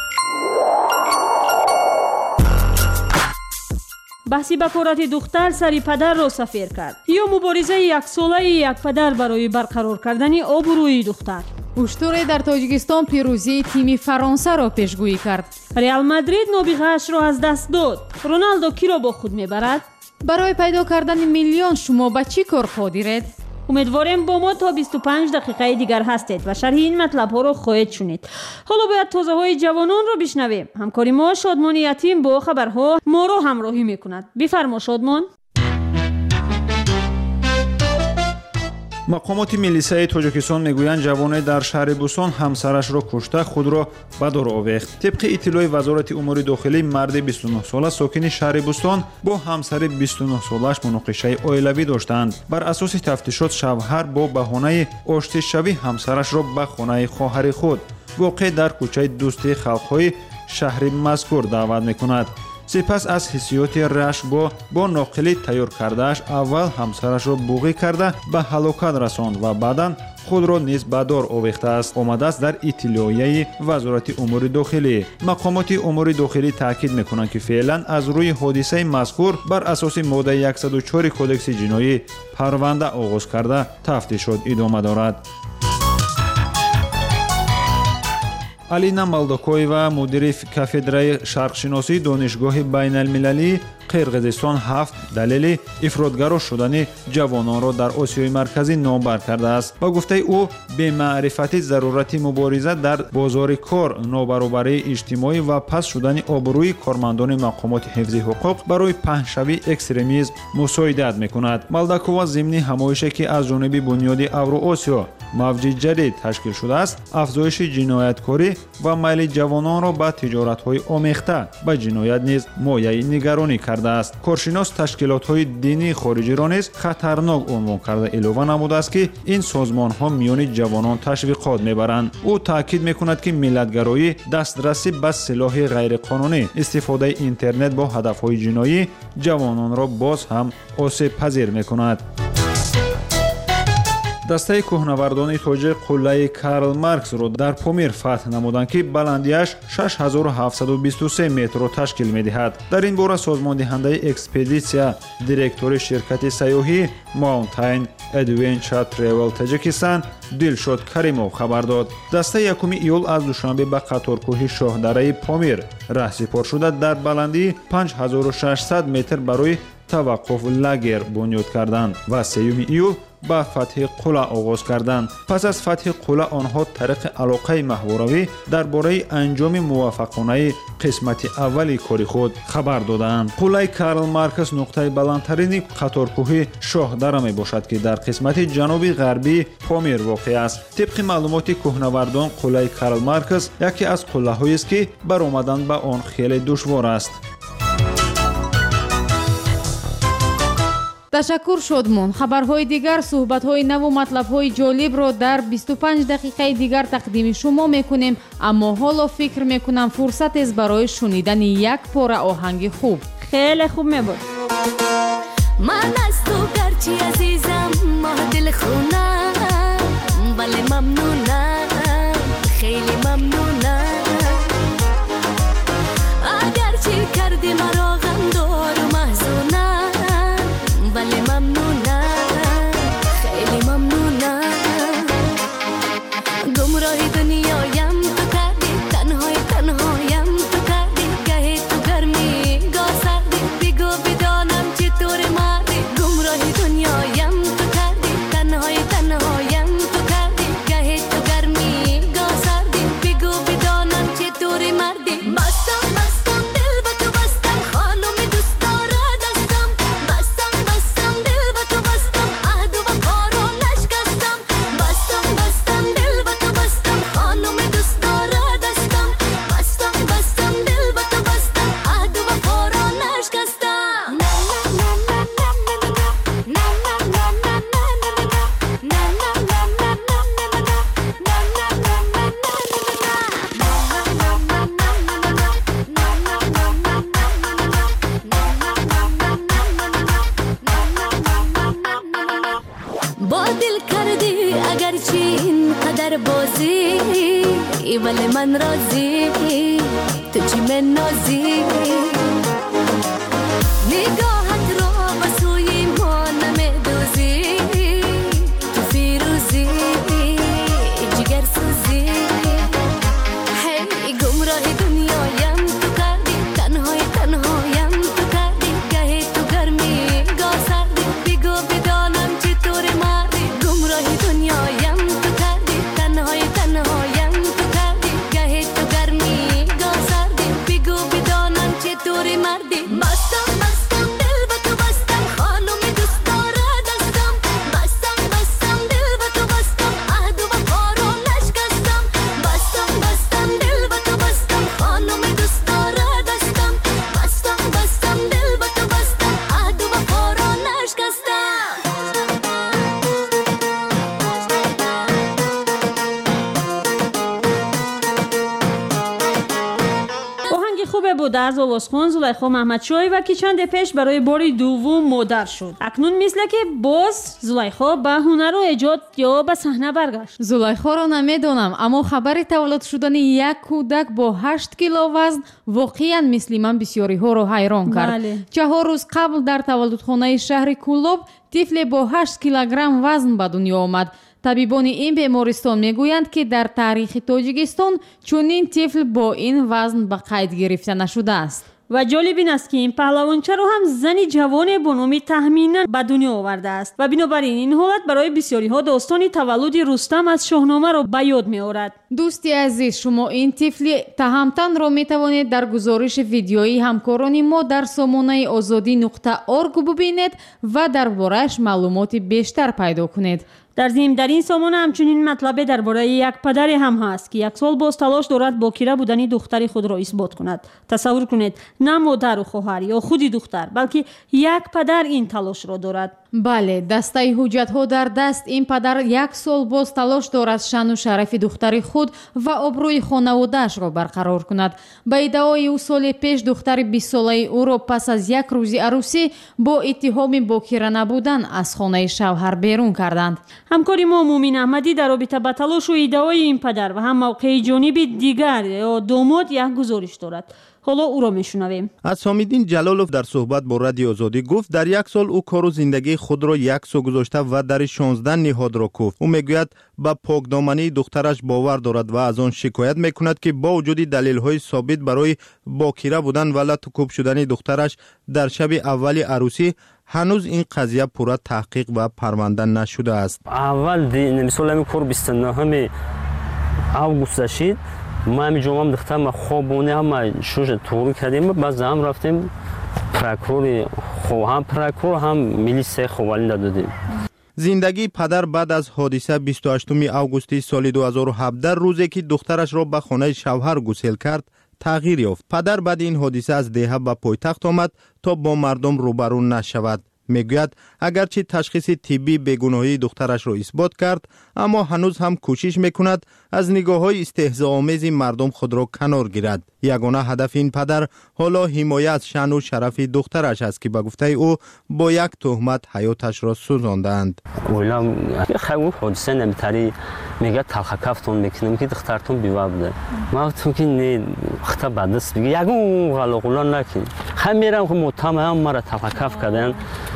بحثی بکارت دختر سری پدر را سفیر کرد یا مبارزه 1 ساله یک پدر برای برقرار کردن آبروی دختر. اشتره در تاجیکستان پیروزی تیم فرانسه را پیشگویی کرد. ریال مادرید نابغه‌اش را از دست داد. رونالدو کی را با خود میبرد؟ برای پیدا کردن میلیون شما به چی کار قادرید؟ امیدواریم با ما تا 25 دقیقه دیگر هستید و شرح این مطلب ها رو خواهید شنید. حالا باید تازه های جوانان رو بشنویم. همکاری ما شادمان یتیم با خبرها ما رو همراهی میکند. بفرما شادمان. مقامات میلیسای تاجیکستان میگویند جوانی در شهر بوسان همسرش را کشته خود را به دار آویخت. طبق اطلاع وزارت امور داخلی، مرد 29 ساله ساکن شهر بوسان با همسر 29 سالش مناقشه عائلوی داشتند. بر اساس تفتیشات شوهر با بهانه آشتی شوی همسرش را به خانه خواهر خود واقع در کوچه دوستی خلق‌های شهر مذکور دعوت میکند. سپس از حسیات رشک با ناقلی تیار کردهش اول همسرش را بوغی کرده به هلاکت رساند و بعدا خود را نیز به دار آویخته است. آمده است در اطلاعیه وزارت امور داخلی. مقامات امور داخلی تاکید میکنند که فعلا از روی حادثه مذکور بر اساس ماده 104 کدکس جنایی پرونده آغاز کرده تفتیشات ادامه دارد. алина малдокоева, мудири кафедраи шарқшиносии донишгоҳи байналмилалии қирғизистон 7 далели ифротгаро шудани ҷавононро дар осиёи марказӣ номбар кардааст. ба гуфтаи ӯ, бемаърифати зарурати мубориза дар бозори кор, нобаробарии иҷтимоӣ ва паст шудани обрӯи кормандони мақомоти ҳифзи ҳуқуқ барои паҳншавии экстремизм мусоидат мекунад. малдакова зимни ҳамоише ки аз ҷониби бунёди авроосиё мавҷи ҷадид ташкил шудааст, афзоиши ҷинояткорӣ ва майли ҷавононро ба тиҷоратҳои омехта ба ҷиноят низ мояи нигаронӣ кардааст. коршинос ташкилотҳои динии хориҷиро низ хатарнок унвон карда илова намудааст ки ин созмонҳо миёни ҷавонон ташвиқот мебаранд. ӯ таъкид мекунад ки миллатгароӣ, дастрасӣ ба силоҳи ғайриқонунӣ, истифодаи интернет бо ҳадафҳои ҷиноӣ ҷавононро боз ҳам осебпазир мекунад. дастаи кӯҳнавардони тоҷиқ қуллаи Карл Марксро дар Помир фатҳ намуданд ки баландияш 6723 метрро ташкил медиҳад. дар ин бора созмондиҳандаи экспедитсия, директори ширкати сайёҳӣ Mountain Adventure Travel Tajikistan Дилшод Каримов хабар дод. дастаи 1 июл аз душанбе ба қаторкӯҳи шоҳдараи Помир раҳсипор шуда дар баландии 5600 метр барои توقف لاگر بنیاد کردند و 3 ایول با فتح قله آغاز کردند. پس از فتح قله آنها طریق علاقه محوروی درباره انجام موفقانه قسمت اولی کاری خود خبر دادند. قله کارل مارکس نقطه بلندترین قطارکوهی شاهدره می باشد که در قسمت جنوبی غربی پامیر واقع است. طبق معلومات کوهنوردان قله کارل مارکس یکی از قله هایی است که برآمدن به آن خیلی دشوار است. تشکر شدمون. خبرهای دیگر، صحبت‌های نو و مطلب‌های جالب رو در 25 دقیقه دیگر تقدیم شما میکنیم، اما حالا فکر میکنم فرصت است برای شنیدن یک پاره آهنگ خوب. خیلی خوب میبود. من از تو گرچه عزیزم ما دل خونم، ولی ممنونم، خیلی ممنونم. اگرچه کردی مرا غمدار و محزونم، ولی ممنونم، خیلی ممنونم. گمراه دنیایم تو کردی، تنهایم تو کردی، گهی تو گرمی گاه سردی، بگو بدانم چطور مردی. گمراه دنیایم تو کردی، تنهایم تو کردی، گهی تو گرمی گاه سردی، بگو بدانم چطور مردی. بستم دل به تو بستم، خانم دوست داره دستم. بستم دل به تو بستم، عهد و وفا رو نشکستم. بستم دل به تو بستم، خانم دوست داره دستم. بستم دل به تو بستم، عهد و وفا رو نشکستم. با دل کردی اگرچه این قدر بازی، ولی من راضی، تو چی من نازی. نگاهت را به سوی ما نمیدوزی، تو فیروزی جگر سوزی. هی گمراه دنیایم تو کردی، تنهایم تو کردی، گهی تو گرمی گاه سردی، بگو بدانم چطور مردی. گمراه دنیایم تو کردی، تنهایم تو کردی، گهی تو گرمی گاه سردی، بگو بدانم چطور مردی. بستم دل به تو بستم، خانم دوست داره دستم. بستم دل به تو بستم، عهد و وفا رو نشکستم. بستم دل به تو بستم، خانم دوست داره دستم. بستم دل به تو بستم، عهد و وفا رو نشکستم. آهنگ خوبه بود از آوازخوان زلیخا محمدشاهی و که چند پیش برای بار دوم مادر شد. اکنون مثل که باز زلیخا به هنر و ایجاد یا به صحنه برگشت. زلیخا را نمیدونم، اما خبر تولد شدن یک کودک با 8 کیلو وزن واقعا مثل من بسیاری ها را حیران کرد. 4 روز قبل در تولدخانه شهر کولوب طفل با 8 کیلوگرم وزن به دنیا آمد. طبیبان این بیمارستان میگویند که در تاریخ تاجیکستان چنین طفل با این وزن به قید گرفته نشده است. و جالب این است که این پهلوانچه رو هم زنی جوان با نام تهمینا به دنیا آورده است و بنابراین این حالت برای بسیاری ها داستان تولد رستم از شاهنامه را به یاد می آورد. دوستی عزیز، شما این طفل تهمتن را می توانید در گزارش ویدیویی همکاران ما در سامانه azadi.org ببینید و درباره‌اش معلومات بیشتر پیدا کنید. در ضمن در این سامانه همچنین مطلب درباره یک پدر هم هست که 1 سال باز تلاش دارد باکره بودن دختر خود را اثبات کند. تصور کنید، نه مادر و خواهر یا خودی دختر، بلکه یک پدر این تلاش را دارد. بله، دسته حجت ها در دست این پدر 1 سال باز تلاش دارد شأن و شرف دختر خود و آبروی خانواده‌اش را برقرار کند. به ادعای او سال پیش دختر 20 ساله او را پس از 1 روز عروسی با اتهام باکره نبودن از خانه شوهر بیرون کردند. همکاری ما مومین احمدی در رابطه با تلاش و ادعای این پدر و هم موقع جانب دیگر یا داماد یک گزارش دارد. حالا او را میشنویم. اسام‌الدین جلالوف در صحبت با رادیو آزادی گفت در یک سال او کار و زندگی خود را یک سو گذاشته و در 16 نهاد را کوفت. او میگوید با پاکدامنی دخترش باور دارد و از آن شکایت میکند که با وجود دلیل‌های ثابت برای باکیره بودن و لطوکوب شدن دخترش در شب اول عروسی هنوز این قضیه پورا تحقیق و پرونده نشده است. اول مثلا همین کار 29 август شد. ما همین جمعه دختر ما خوابونه هم شوش طوری کردیم. بعد هم رفتیم پراکور هم میلیسه خوالین دادیم. زندگی پدر بعد از حادثه 28 آگوست سال 2017 روزی که دخترش را به خانه شوهر گسیل کرد تغییر یافت. پدر بعد این حادثه از دهه به پایتخت آمد تا با مردم روبرو نشود. میگوید اگرچه تشخیص طبی بیگناهی دخترش را اثبات کرد اما هنوز هم کوشش میکند از نگاه‌های استهزاآمیز مردم خود را کنار گیرد. یگانه هدف این پدر حالا حمایت از شأن و شرف دخترش است که به گفته او با یک تهمت حیاتش را سوزاندند. اولا خیلی حادثه نمیتری میگه تلخکفتون میکنم که دخترتون بیوه بوده. ما تو که نه خطا بدست میگه یگون غلغلا نکن. خمیرم که متهم هم مرا تلخکف کردن.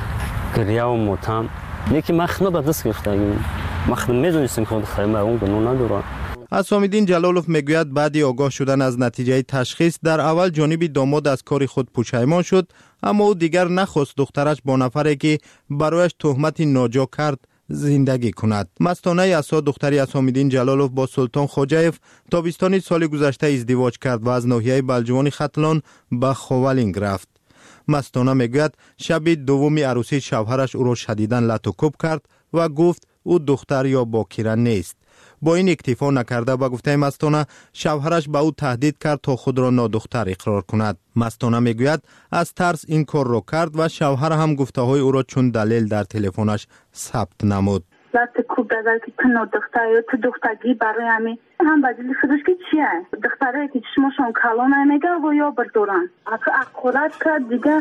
گریه و متهم یکی مخنو به دست گرفته. مخنو میدونستم که دختر ما اون گناه نداره. اسام‌الدین جلالوف میگوید بعد آگاه شدن از نتیجه تشخیص در اول جانب داماد از کار خود پشیمان شد اما او دیگر نخواست دخترش با نفری که برایش تهمت ناجا کرد زندگی کند. مستانه عصا دختری اسام‌الدین جلالوف با سلطان خوجایف تابستان سال گذشته ازدواج کرد و از ناحیه بلجوان ختلان به خوالینگ رفت. مستانه میگوید شب دوم عروسی شوهرش او را شدیداً لطوکوب کرد و گفت او دختر یا باکیره نیست. با این اکتفا نکرده با گفته مستانه شوهرش به او تهدید کرد تا خود را نادختر اقرار کند. مستانه میگوید از ترس این کار را کرد و شوهر هم گفته های او را چون دلیل در تلفنش ثبت نمود. لطوکوب دادن که تو نادختر یا تو دخترگی برای همی هم بدیلی خودش که چیه؟ دختره که چشمشون کلان نمیگه و یا بردارن. اقرار کرد دیگه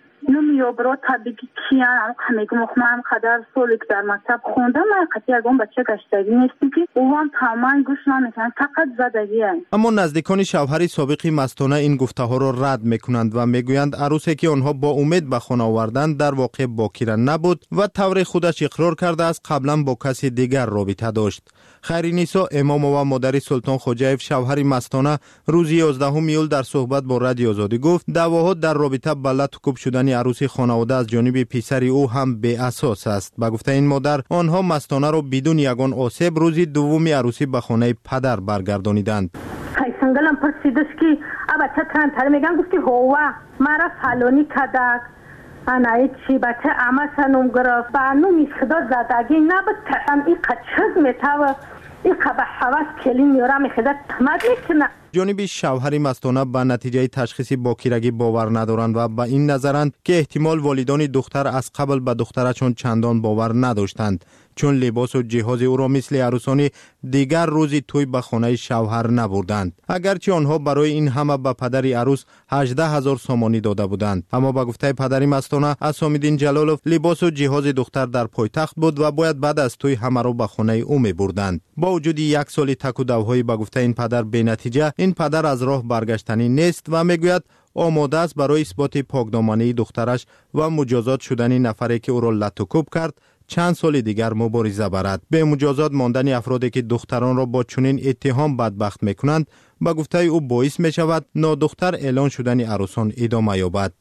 نمیو برای طبیعی کیان همیگه مخمه قدر سالی که در مکتب خوندم من قطعی اگه بچه گشتگی نیستی که او هم تمام گوش نمیکنن فقط زدگیه. اما نزدیکان شوهر سابق مستانه این گفته ها را رد میکنند و میگویند عروسی که آنها با امید به خانه آوردند در واقع باکیره نبود و طور خودش اقرار کرده است قبلا با کسی دیگر رابطه داشت. خیرینیسا امام و مادر سلطان خوجایف شوهر مستانه روز 11 ایول در صحبت با رادیو آزادی گفت دعواها در رابطه با لطوکوب شدن عروسی خانواده از جانب پسر او هم بی اساس است. با گفته این مادر آنها مستانه را بدون یگان آسیب روز دوم عروسی به خانه پدر برگردانیدند. خیسنگلم پرسیدش که بچه تر میگن گفتی هوا مرا فلانی کدک انای چی بچه امسنم گرفت بانو میخدا زدگی نبود تم این قچز میتاو این قبه حواس کلی میورا میخدا تمد میکنه. جانب شوهر مستانه به نتیجه تشخیص باکیرگی باور ندارند و به این نظرند که احتمال والدان دختر از قبل به دخترشان چندان باور نداشتند چون لباس و جهاز او را مثل عروسان دیگر روزی توی به خانه شوهر نبردند. اگرچه آنها برای این همه به پدر عروس 18,000 سامانی داده بودند اما با گفته پدر مستانه اسام‌الدین جلالوف لباس و جهاز دختر در پایتخت بود و باید بعد از توی همه را به خانه او می‌بردند. با وجود یک سال تک و دوهای با گفته این پدر بی نتیجه این پدر از راه برگشتنی نیست و میگوید آماده است برای اثبات پاکدامنی دخترش و مجازات شدن نفری که او را لطوکوب کرد چند سال دیگر مبارزه برد. به مجازات ماندن افرادی که دختران را با چنین اتهام بدبخت میکنند با گفته او باعث می شود نادختر اعلان شدن عروسان ادامه یابد.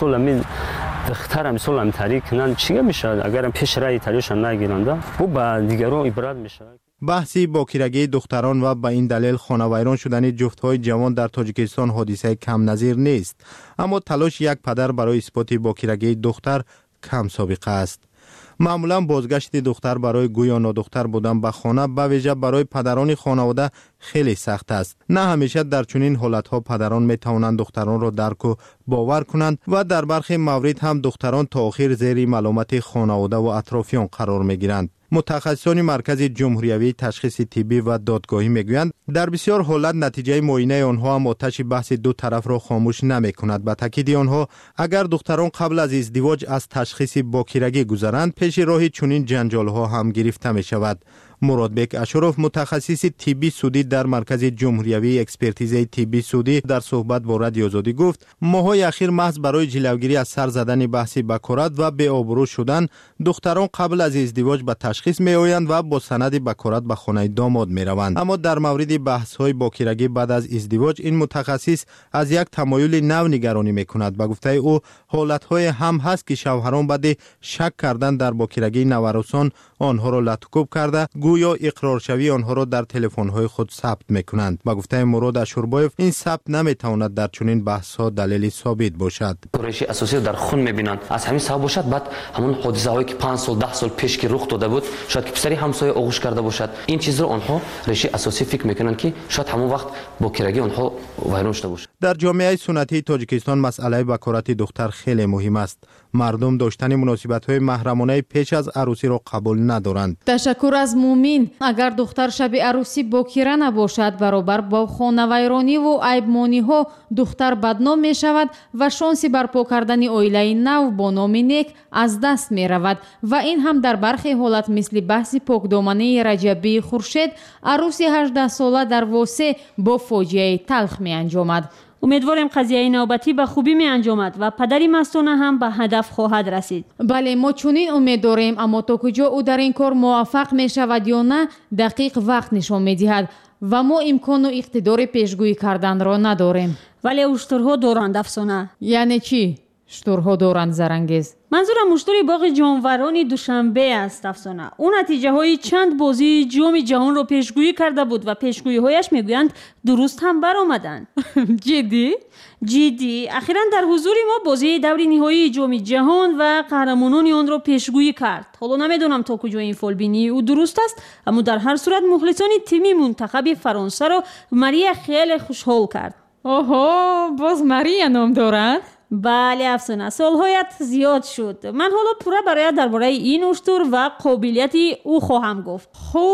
دخترم سولم تاریک کنن چیه میشه اگر پیش رای تاریخش نگیرنده او با دیگران عبرت میشه. بحثی باکیرگی دختران و به این دلیل خانه ویران شدن جفت‌های جوان در تاجیکستان حادثه کم نظیر نیست اما تلاش یک پدر برای اثبات باکیرگی دختر کم سابقه است. معمولا بازگشت دختر برای گویا نادختر بودن به خانه به ویژه برای پدران خانواده خیلی سخت است. نه همیشه در چنین حالتها پدران می توانند دختران را درک و باور کنند و در برخی موارد هم دختران تا آخر زیر ملامت خانواده و اطرافیان قرار می گیرند. متخصصان مرکز جمهوریوی تشخیص طبی و دادگاهی میگویند در بسیار حالت نتیجه معاینه آنها هم آتش بحث دو طرف را خاموش نمی کند. به تاکید آنها اگر دختران قبل از ازدواج از تشخیص باکیرگی گذرند پیش راه چنین جنجال ها هم گرفته می شود. مرادبک اشرف متخصص طبی سودی در مرکز جمهوریوی اکسپرتیزه طبی سودی در صحبت با رادیو آزادی گفت ماهای اخیر محض برای جلوگیری از سر زدن بحث بکارت و بی آبرو شدن دختران قبل از ازدواج به تشخیص می آیند و با سند بکارت به خانه داماد می روند. اما در مورد بحث های باکرگی بعد از ازدواج این متخصص از یک تمایل نو نگرانی می کند. به گفته او حالت های هم هست که شوهران بعد شک کردن در باکرگی نوارسان آنها را لطکوب کرده گویا اقرارشوی آنها را در تلفن های خود ثبت می کنند. به گفته مراد اشوربایف این ثبت نمی تواند در چنین بحث ها دلیل ثابت باشد. ریشه اساسی در خون میبینند از همین سبب باشد بعد همون حادثه هایی که 5 سال 10 سال پیش که رخ داده بود شاید که پسری همسایه آغوش کرده باشد این چیز رو آنها ریشه اساسی فکر میکنند که شاید همون وقت باکرگی آنها ویران شده باشد. در جامعه سنتی تاجیکستان مسئله بکارت دختر خیلی مهم است. مردم داشتن مناسبت های محرمانه پیش از عروسی را قبول ندارند. تشکر از مومین. اگر دختر شب عروسی باکره نباشد برابر با خانوایرانی و عیبمانی ها دختر بدنام می شود و شانسی برپا کردن اویله نو با نام نیک از دست می رود و این هم در برخی حالت مثل بحث پاکدامنی رجبی خورشید عروسی 18 ساله در واسه با فاجعه تلخ می انجامد. امیدواریم قضیه نوبتی به خوبی می انجامد و پدری مستانه هم به هدف خواهد رسید. بله ما چنین امید داریم اما تا کجا او در این کار موفق می شود یا نه دقیق وقت نشان می دهد و ما امکان و اقتدار پیشگویی کردن را نداریم. ولی اشترها دارند افسانه. یعنی چی؟ اشترها دارند زرنگیز. منظورم اشتر باغ جانوران دوشنبه است افسانه. اون نتیجه های چند بازی جام جهان رو پیشگویی کرده بود و پیشگویی هایش میگویند درست هم برآمدند. جدی اخیراً در حضور ما بازی دور نهایی جام جهان و قهرمانان آن را پیشگویی کرد. حالا نمیدونم تا کجا این فالبینی او درست است اما در هر صورت مخلصان تیم منتخب فرانسه را ماریا خیلی خوشحال کرد. اوه باز ماریا نام دارد؟ بله افسانه سالهایت زیاد شد. من حالا پورا برایت درباره این اشتر و قابلیتی او خواهم گفت.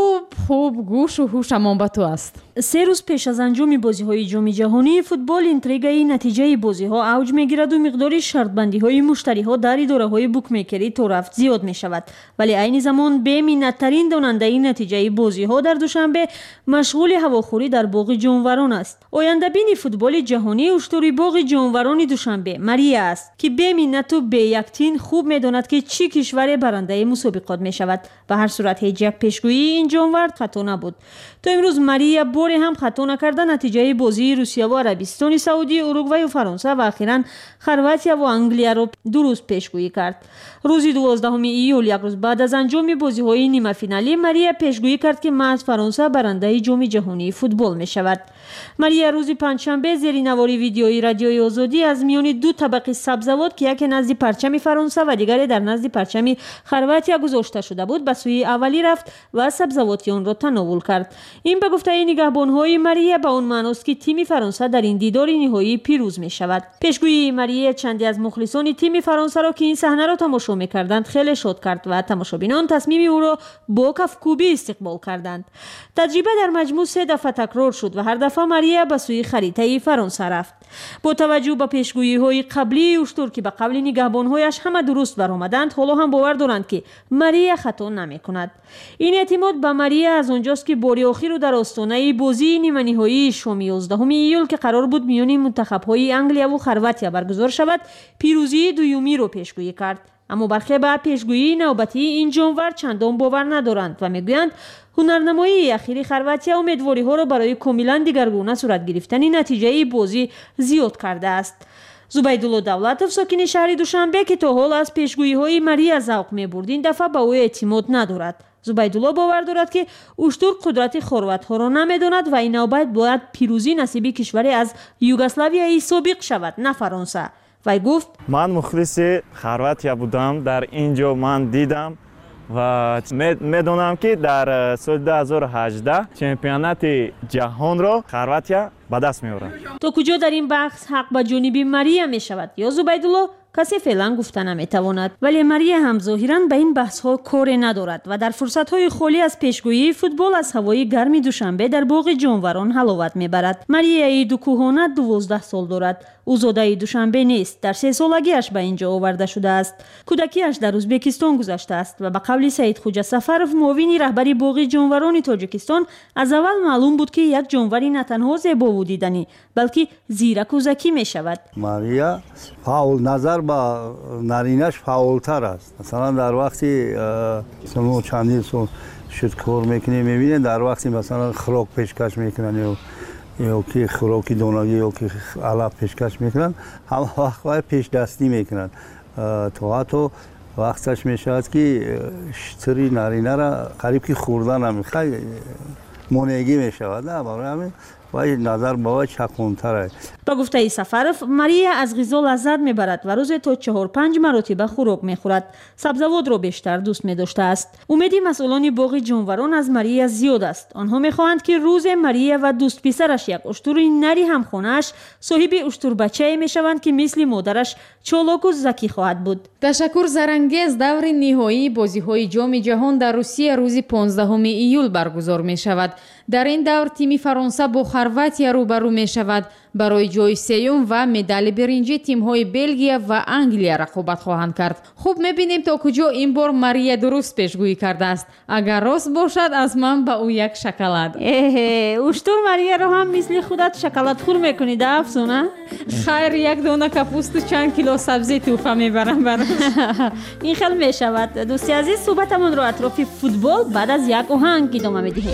خوب گوش و هوشم به تو است. 3 روز پیش از انجام بازی‌های جام جهانی فوتبال اینتریگای نتیجه بازی‌ها اوج می‌گیرد و مقدار شرط‌بندی‌های مشتری‌ها در اداره‌های بوکمیکری تا رفت زیاد می‌شود ولی عین زمان بی‌منت‌ترین داننده نتیجه بازی‌ها در دوشنبه مشغول هواخوری در باغ جانوران است. آینده بین فوتبال جهانی اشتری باغ جانوران دوشنبه ماریا است که بی‌منت و بی‌یکتین خوب می‌داند که چه کشور برنده مسابقات می‌شود. به هر صورت هیچ یک پیشگویی این جانور خطا نبود. تا امروز ماریا هم خطا نکرده نتیجه بازی روسیه و عربستان سعودی، اوروگوئه و فرانسه و اخیراً خرواتیا و انگلیس را درست پیشگویی کرد. روز 12 ایول یک روز بعد از انجام بازی‌های نیمه فینالی ماریا پیشگویی کرد که محض فرانسه برنده جام جهانی فوتبال می‌شود. ماریا روز پنجشنبه زیرنواری ویدیویی رادیوی آزادی از میان 2 طبق سبزوات که یکی نزد پرچم فرانسه و دیگری در نزد پرچم خرواتیا گذاشته شده بود به سوی اولی رفت و سبزواتی آن را تناول کرد. این به گفته نگهبان‌های ماریا به اون معناست که تیم فرانسه در این دیدار نهایی پیروز می‌شود. پیشگویی ماریا چندی از مخلصان تیم فرانسه را که این صحنه را تماشا می‌کردند خیلی شاد کرد و تماشابینان تصمیم او را با کفکوبی استقبال کردند. تجربه در مجموع 3 دفعه تکرار شد و هر دفعه ماریا به سوی خریطه فرانسه رفت. با توجه به پیشگویی‌های قبلی اشتر که به قبل نگهبان‌هایش همه درست برآمدند حالا هم باور دارند که ماریا خطا نمی‌کند. این اعتماد به ماریا از آنجاست که باری آخر رو در آستانه بازی نیمه نهایی شام 11 ایول که قرار بود میان منتخب‌های انگلیس و خرواتیا برگزار شود پیروزی دومی رو پیشگویی کرد. اما برخی به پیشگویی نوبتی این جانور چندان باور ندارند و میگویند هنرنمایی اخیری خرواتیا امیدواری‌ها را برای کاملا دیگرگونه صورت گرفتن نتیجه بازی زیاد کرده است. زبیدالله دولتوف ساکن شهر دوشنبه که تا حال از پیشگویی‌های ماریا ذوق می‌برد این دفعه به او اعتماد ندارد. زبیدالله باور دارد که اشتر قدرت خروات‌ها را نمی‌داند و این نوبت باید پیروزی نصیب کشوری از یوگسلاویای سابق شود نه فرانسه. و گفت من مخلص خرواتیا بودم در اینجا من دیدم و میدونم که در سال 2018 چمپیونات جهان را خرواتیا به دست می‌آورد. تا کجا در این بحث حق به جانب ماریا می‌شود یا زبیدالله کسی فعلا گفته نمیتواند. ولی ماریا هم ظاهرا به این بحث ها کاری ندارد و در فرصت های خالی از پیشگویی فوتبال از هوای گرم دوشنبه در باغ جانوران حلاوت میبرد. ماریا دوکوهانه 12 سال دارد. او زاده دوشنبه نیست. در 3 سالگیش به اینجا آورده شده است. کودکیش در ازبکستان گذشته است و به قول سعید خوجا سفرов معاون رهبری باغ جانوران تاجیکستان از اول معلوم بود که یک جانوری نه تنها زیبا و دیدنی بلکه زیرک و ذکی می شود. ماریا فاول نظر با نارینش فاولتر است. مثلا در وقتی شما چندین سال شد کار میکنی میبینید در وقتی مثلا خوراک پیشکش میکنن یا که خوراکی دونگی یا که علف پیشکش میکنن هم وقت پیش دستی میکنن تو وقتش میشود که سری نارینه را قریب که خوردن هم خیلی مونگی میشود. نه برای همین باید نظر باید چکونتره. با گفته سفرов ماریا از غذا لذت میبرد و روز تا 4-5 مرتبه خوراک میخورد. سبزیجات را بیشتر دوست می‌داشته است. امیدی مسئولان باغ جانوران از ماریا زیاد است. آنها میخواهند که روز ماریا و دوست پسرش یک اشتر نری همخانه‌اش صاحب اشتر بچه‌ای میشوند که مثل مادرش چالاک و ذکی خواهد بود. تشکر زرانگیز دور نهایی بازی‌های جام جهان در روسیه روز 15 ایول برگزار می‌شود. در این دور تیم فرانسه با خرواتیا روبرو می‌شود. برای جای سیوم و مدال برنجی تیم‌های بلژیک و انگلیس رقابت خواهند کرد. خوب می‌بینیم تا کجا این بار ماریا درست پیشگویی کرده است. اگر راست باشد از من به او یک شکلات. اشتر ماریا رو هم مثل خودت شکلات خور می‌کنید افسونه؟ خیر یک دونه کپوست و چند کیلو سبزی توفه میبرم براش. این خیلی میشود. دوستی عزیز صحبتمون رو اطراف فوتبال بعد از یک آهنگ ادامه می‌دهیم.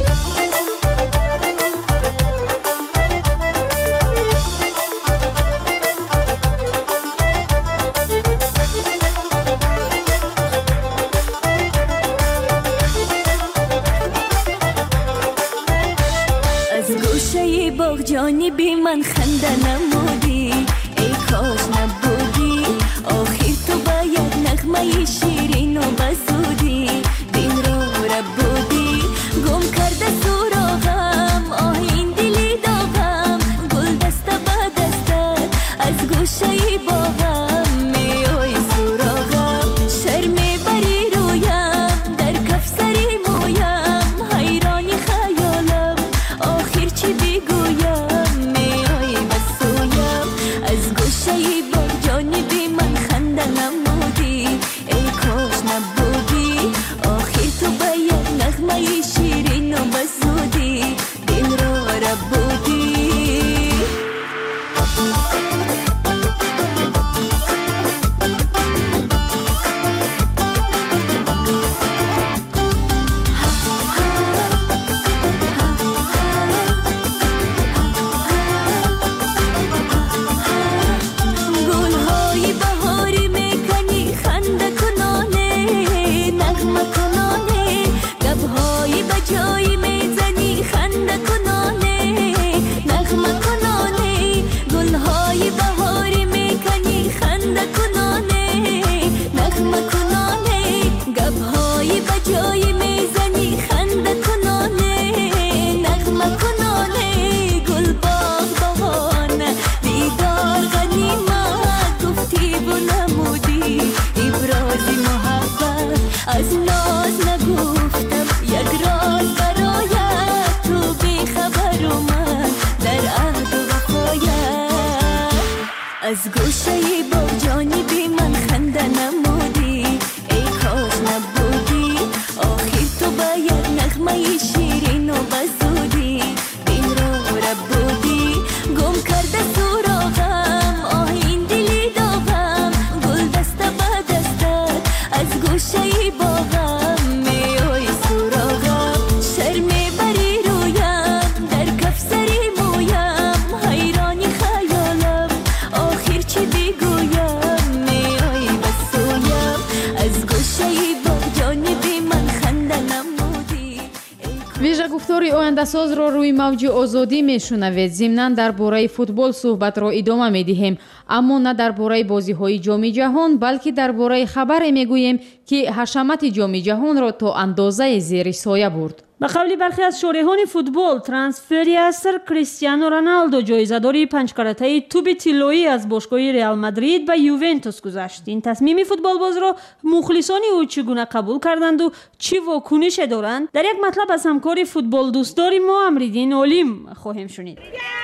جانبی من خنده نمودی ای کاش نبودی آخر تو باید نغمه شیرین و بسودی دین رو ربودی گم کرده سراغم آهین دلی داغم گل دسته با دستت از گوشه باغم میای سراغم شرمی بری رویم در کف سری مویم حیرانی خیالم آخر چی بگویم از گوشه با جانبی من خنده نمودی ای کاش نبودی آخر تو باید نغمه شیرین و بسودی دین رو ربودی گم کرده سراغم آهین دلی داغم گل دسته با دستت از گوشه باغم میای سراغم شرمی بری رویم در کف سری مویم حیرانی خیالم آخر چی بگویم میای بسویم از گوشه با جانبی من خنده نمودی. ویژه گفتاری آینده‌ساز را روی موج آزادی میشنوید. ضمناً درباره فوتبال صحبت را ادامه میدهیم، اما نه درباره بازی‌های جام جهان بلکه درباره خبری میگوییم که حشمت جام جهان را تا اندازه زیر سایه برد. با قول برخی از شارحان فوتبال، ترانسفری اثر کریستیانو رونالدو جایزه‌داری 5 کرته توپ طلایی از باشگاه رئال مادرید به یوونتوس گذاشت. این تصمیم فوتبالباز را مخلصان او چگونه قبول کردند و چی واکنش دارند؟ در یک مطلب از همکار فوتبال دوستدار ما امریدین علیم خواهیم شنید.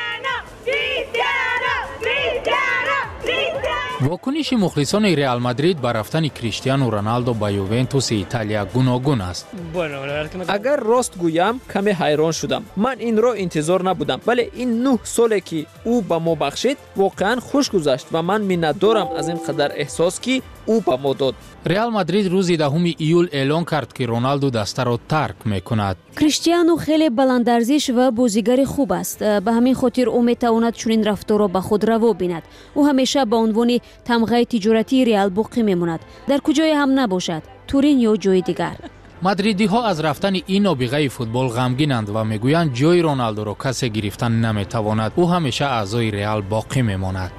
واکنش مخلصان رئال مادرید به رفتن کریستیانو رونالدو به یوونتوس ایتالیا گوناگون است. اگر راست گویم کمی حیران شدم. من این را انتظار نبودم، ولی این 9 سالی که او به ما بخشید واقعا خوش گذشت و من منتدارم از این قدر احساس که او به ما داد. رئال مادرید روز 10 ایول اعلان کرد که رونالدو دسته را ترک میکند. کریستیانو خیلی بلندارزش و بازیگر خوب است. به همین خاطر او میتواند چنین رفتار را به خود روا بیند. او همیشه به عنوان تمغه تجارتی رئال باقی میماند. در کجای هم نباشد، تورین یا جای دیگر. مادریدی ها از رفتن این نابغه فوتبال غمگینند و میگویند جای رونالدو را کسی گرفتن نمیتواند. او همیشه اعضای رئال باقی میماند.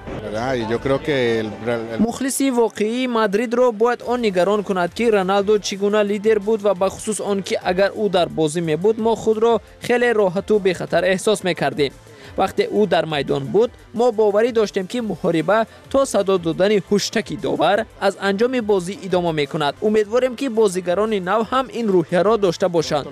مخلصی واقعی مادرید را باید آن نگران کند که رونالدو چگونه لیدر بود و به خصوص آن که اگر او در بازی می بود ما خود را خیلی راحت و بی خطر احساس میکردیم. وقتی او در میدان بود ما باوری داشتیم که محاربه تا صدا دادن هشتکی داور از انجام بازی ادامه میکند. امیدواریم که بازیگران نو هم این روحیه را داشته باشند.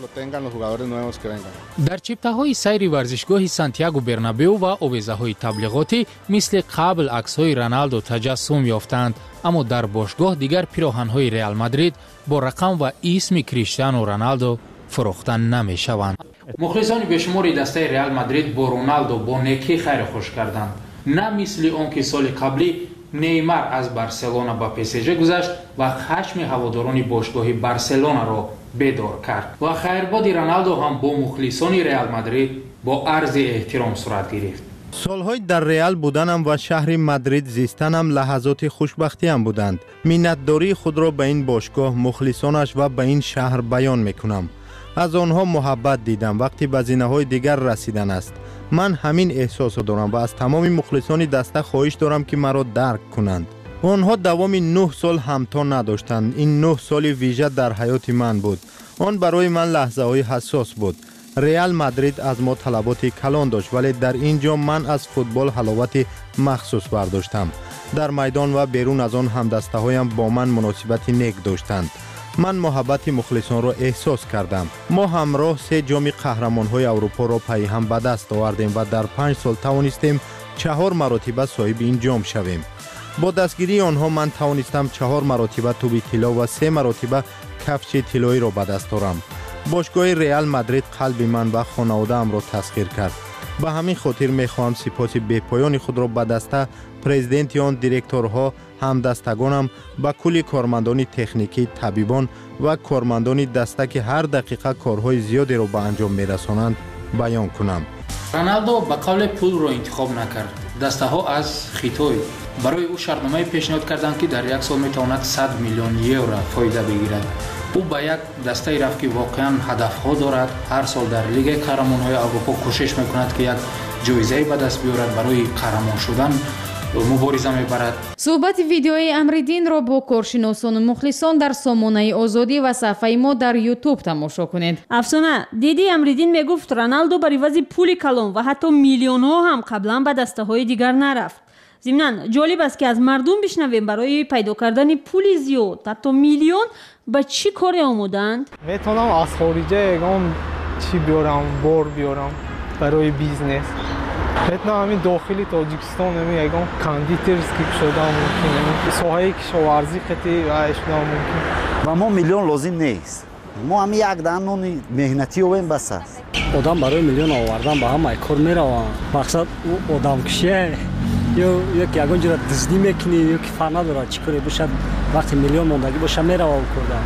در چپته های سیر ورزشگاه سانتیاگو برنابئو و آویزه های تبلیغاتی مثل قبل عکس های رونالدو تجسم یافتند، اما در باشگاه دیگر پیراهن های رئال مادرید با رقم و اسم کریستیانو رونالدو فروختن نمی شوند. مخلصان بشماری دسته رئال مادرید با رونالدو با نیکی خیر خوش کردند. نه مثل اون که سال قبلی نیمار از بارسلونا به پی اس جی گذشت و خشم هواداران باشگاه بارسلونا را بیدار کرد. و خیرباد رونالدو هم با مخلصان رئال مادرید با عرض احترام صورت گرفت. سالهای در رئال بودنم و شهر مادرید زیستنم لحظات خوشبختی هم بودند. منتداری خود را به این باشگاه، مخلصانش و به این شهر بیان میکنم. از آنها محبت دیدم وقتی به زینه‌های دیگر رسیدن است. من همین احساس دارم و از تمام مخلصان دسته خواهش دارم که مرا درک کنند. آنها دوام 9 سال همتا نداشتند. این 9 سال ویژه در حیات من بود. آن برای من لحظه‌های حساس بود. رئال مادرید از ما طلبات کلان داشت، ولی در اینجا من از فوتبال حلاوت مخصوص برداشتم. در میدان و بیرون از آن همدسته‌هایم با من مناسبت نیک داشتند. من محبت مخلصان را احساس کردم. ما همراه 3 جام قهرمان‌های اروپا را پی هم به دست آوردیم و در 5 سال توانستیم 4 مرتبه صاحب این جام شویم. با دستگیری آنها من توانستم 4 مرتبه توپ طلا و 3 مرتبه کفش طلایی را به دست آورم. باشگاه رئال مادرید قلب من و خانواده‌ام را تسخیر کرد. به همین خاطر می‌خواهم سپاس بی‌پایان خود را به دسته پرزیدنت آن، دیرکتورها، همدستگانم، با کلی کارمندان تکنیکی، طبیبان و کارمندان دسته که هر دقیقه کارهای زیادی را به انجام می‌رسانند بیان کنم. رونالدو به قول پول را انتخاب نکرد. دسته ها از خیتوی برای او شرطنامه پیشنهاد کردند که در یک سال میتواند 100 میلیون یورو فایده بگیرد. او به یک دسته رفت که واقعا هدفها دارد. هر سال در لیگ قهرمان‌های اروپا کوشش میکند که یک جایزه به دست بیاورد، برای قهرمان شدن مبارزه میبرد. صحبت ویدیوی امریدین را با کارشناسان و مخلصان در سامانه آزادی و صفحه ما در یوتیوب تماشا کنید. افسانه دیدی امریدین میگفت رونالدو بر عوض پول کلان و حتی میلیون ها هم قبلا به دسته های دیگر نرفت. ضمناً جالب است که از مردم بشنویم برای پیدا کردن پول زیاد حتی میلیون به چی کاری آمدند؟ میتونم از خارجه یکم چی بیارم، بار بیارم برای بیزنس. میتونم همین داخلی تاجیکستان همین یکم کاندیترز که شده ممکنه ساحه کشاورزی خیلی و اشنا ممکن. و ما میلیون لازم نیست. ما همین یک دانون مهنتی اویم بس است. آدم برای میلیون آوردن به همه کار میروند. مقصد او آدم کشیه یا یک یگان جور دزدی میکنی یا که فنا داره چیکاری باشد وقتی میلیون موندگی باشه میره و کردن.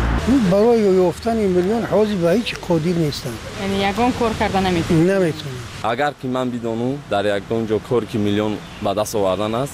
برای یافتن میلیون حاضر به هیچ قادر نیستم. یعنی یگان کار کردن نمیتونم. اگر که من بدونم در یک دنجا کار که میلیون به دست آوردن است،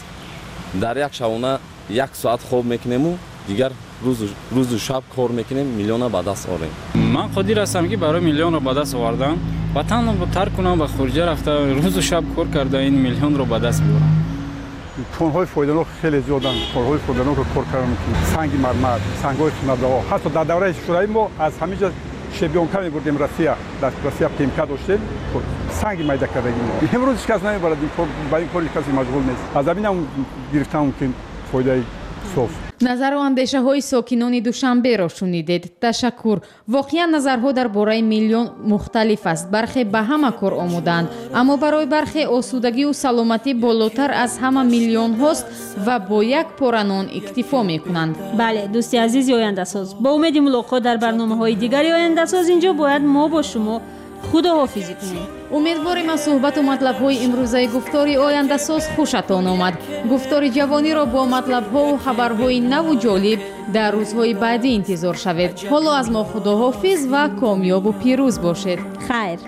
در یک شبانه 1 ساعت خواب میکنیم و دیگر روز و شب کار میکنیم میلیون به دست آوریم. من قادر هستم که برای میلیون رو به دست آوردم وطن رو ترک کنم و خارج رفته روز و شب کار کرده این میلیون رو به دست بیارم. تون‌های فایده‌ناک خیلی زیادن. کارهای فایده‌ناک رو کار کردن می‌کنیم. سنگ مرمر، سنگ‌های قیمت‌ها. حتی در دوره شورایی ما از همه جا شبیونکا می‌بردیم راسیا پیمکا داشتیم سنگ میده کردیم امروز هیچ کس نمیبرد با این کاری کسی مشغول نیست از همین هم گرفتم که فایده صوف назар ва андешаҳои сокинони душанберо шунидед. Ташаккур. Воқеан назарҳо дар бораи миллион мухталиф аст. Бархе ба ҳама кор омодаанд, аммо барои бархе осудагию саломатӣ болотар аз ҳама миллионҳост ва бо як пора нон иктифо мекунанд. бале, дӯсти азизи ояндасоз, бо умеди мулоқот дар барномаҳои дигари ояндасоз инҷо бояд мо бо шумо худоҳофизӣ кунем. умедворим аз суҳбату матлабҳои имрӯзаи гуфтори ояндасоз хушатон омад. гуфтори ҷавониро бо матлабҳову хабарҳои наву ҷолиб дар рӯзҳои баъдӣ интизор шавед. ҳоло аз мо худоҳофиз ва комёбу пирӯз бошед. хайр.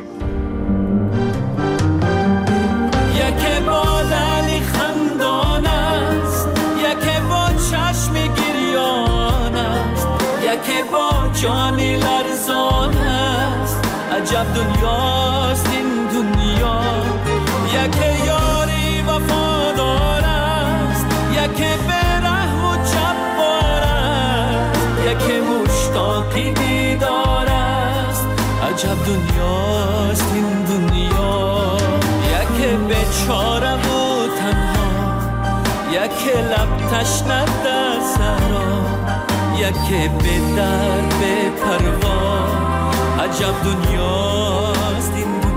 яке бо лали хандон аст, яке бо чашми гирён аст, яке бо ҷони ларзон аст. عجب دنیاست این دنیا یکی یاری وفادار است یکی به رحم و جبار است یکی مشتاقی دیدار است عجب دنیاست این دنیا یکی بیچاره و تنها یکی لب تشنه در صحرا یکی به در به پروا عجب دنیاست این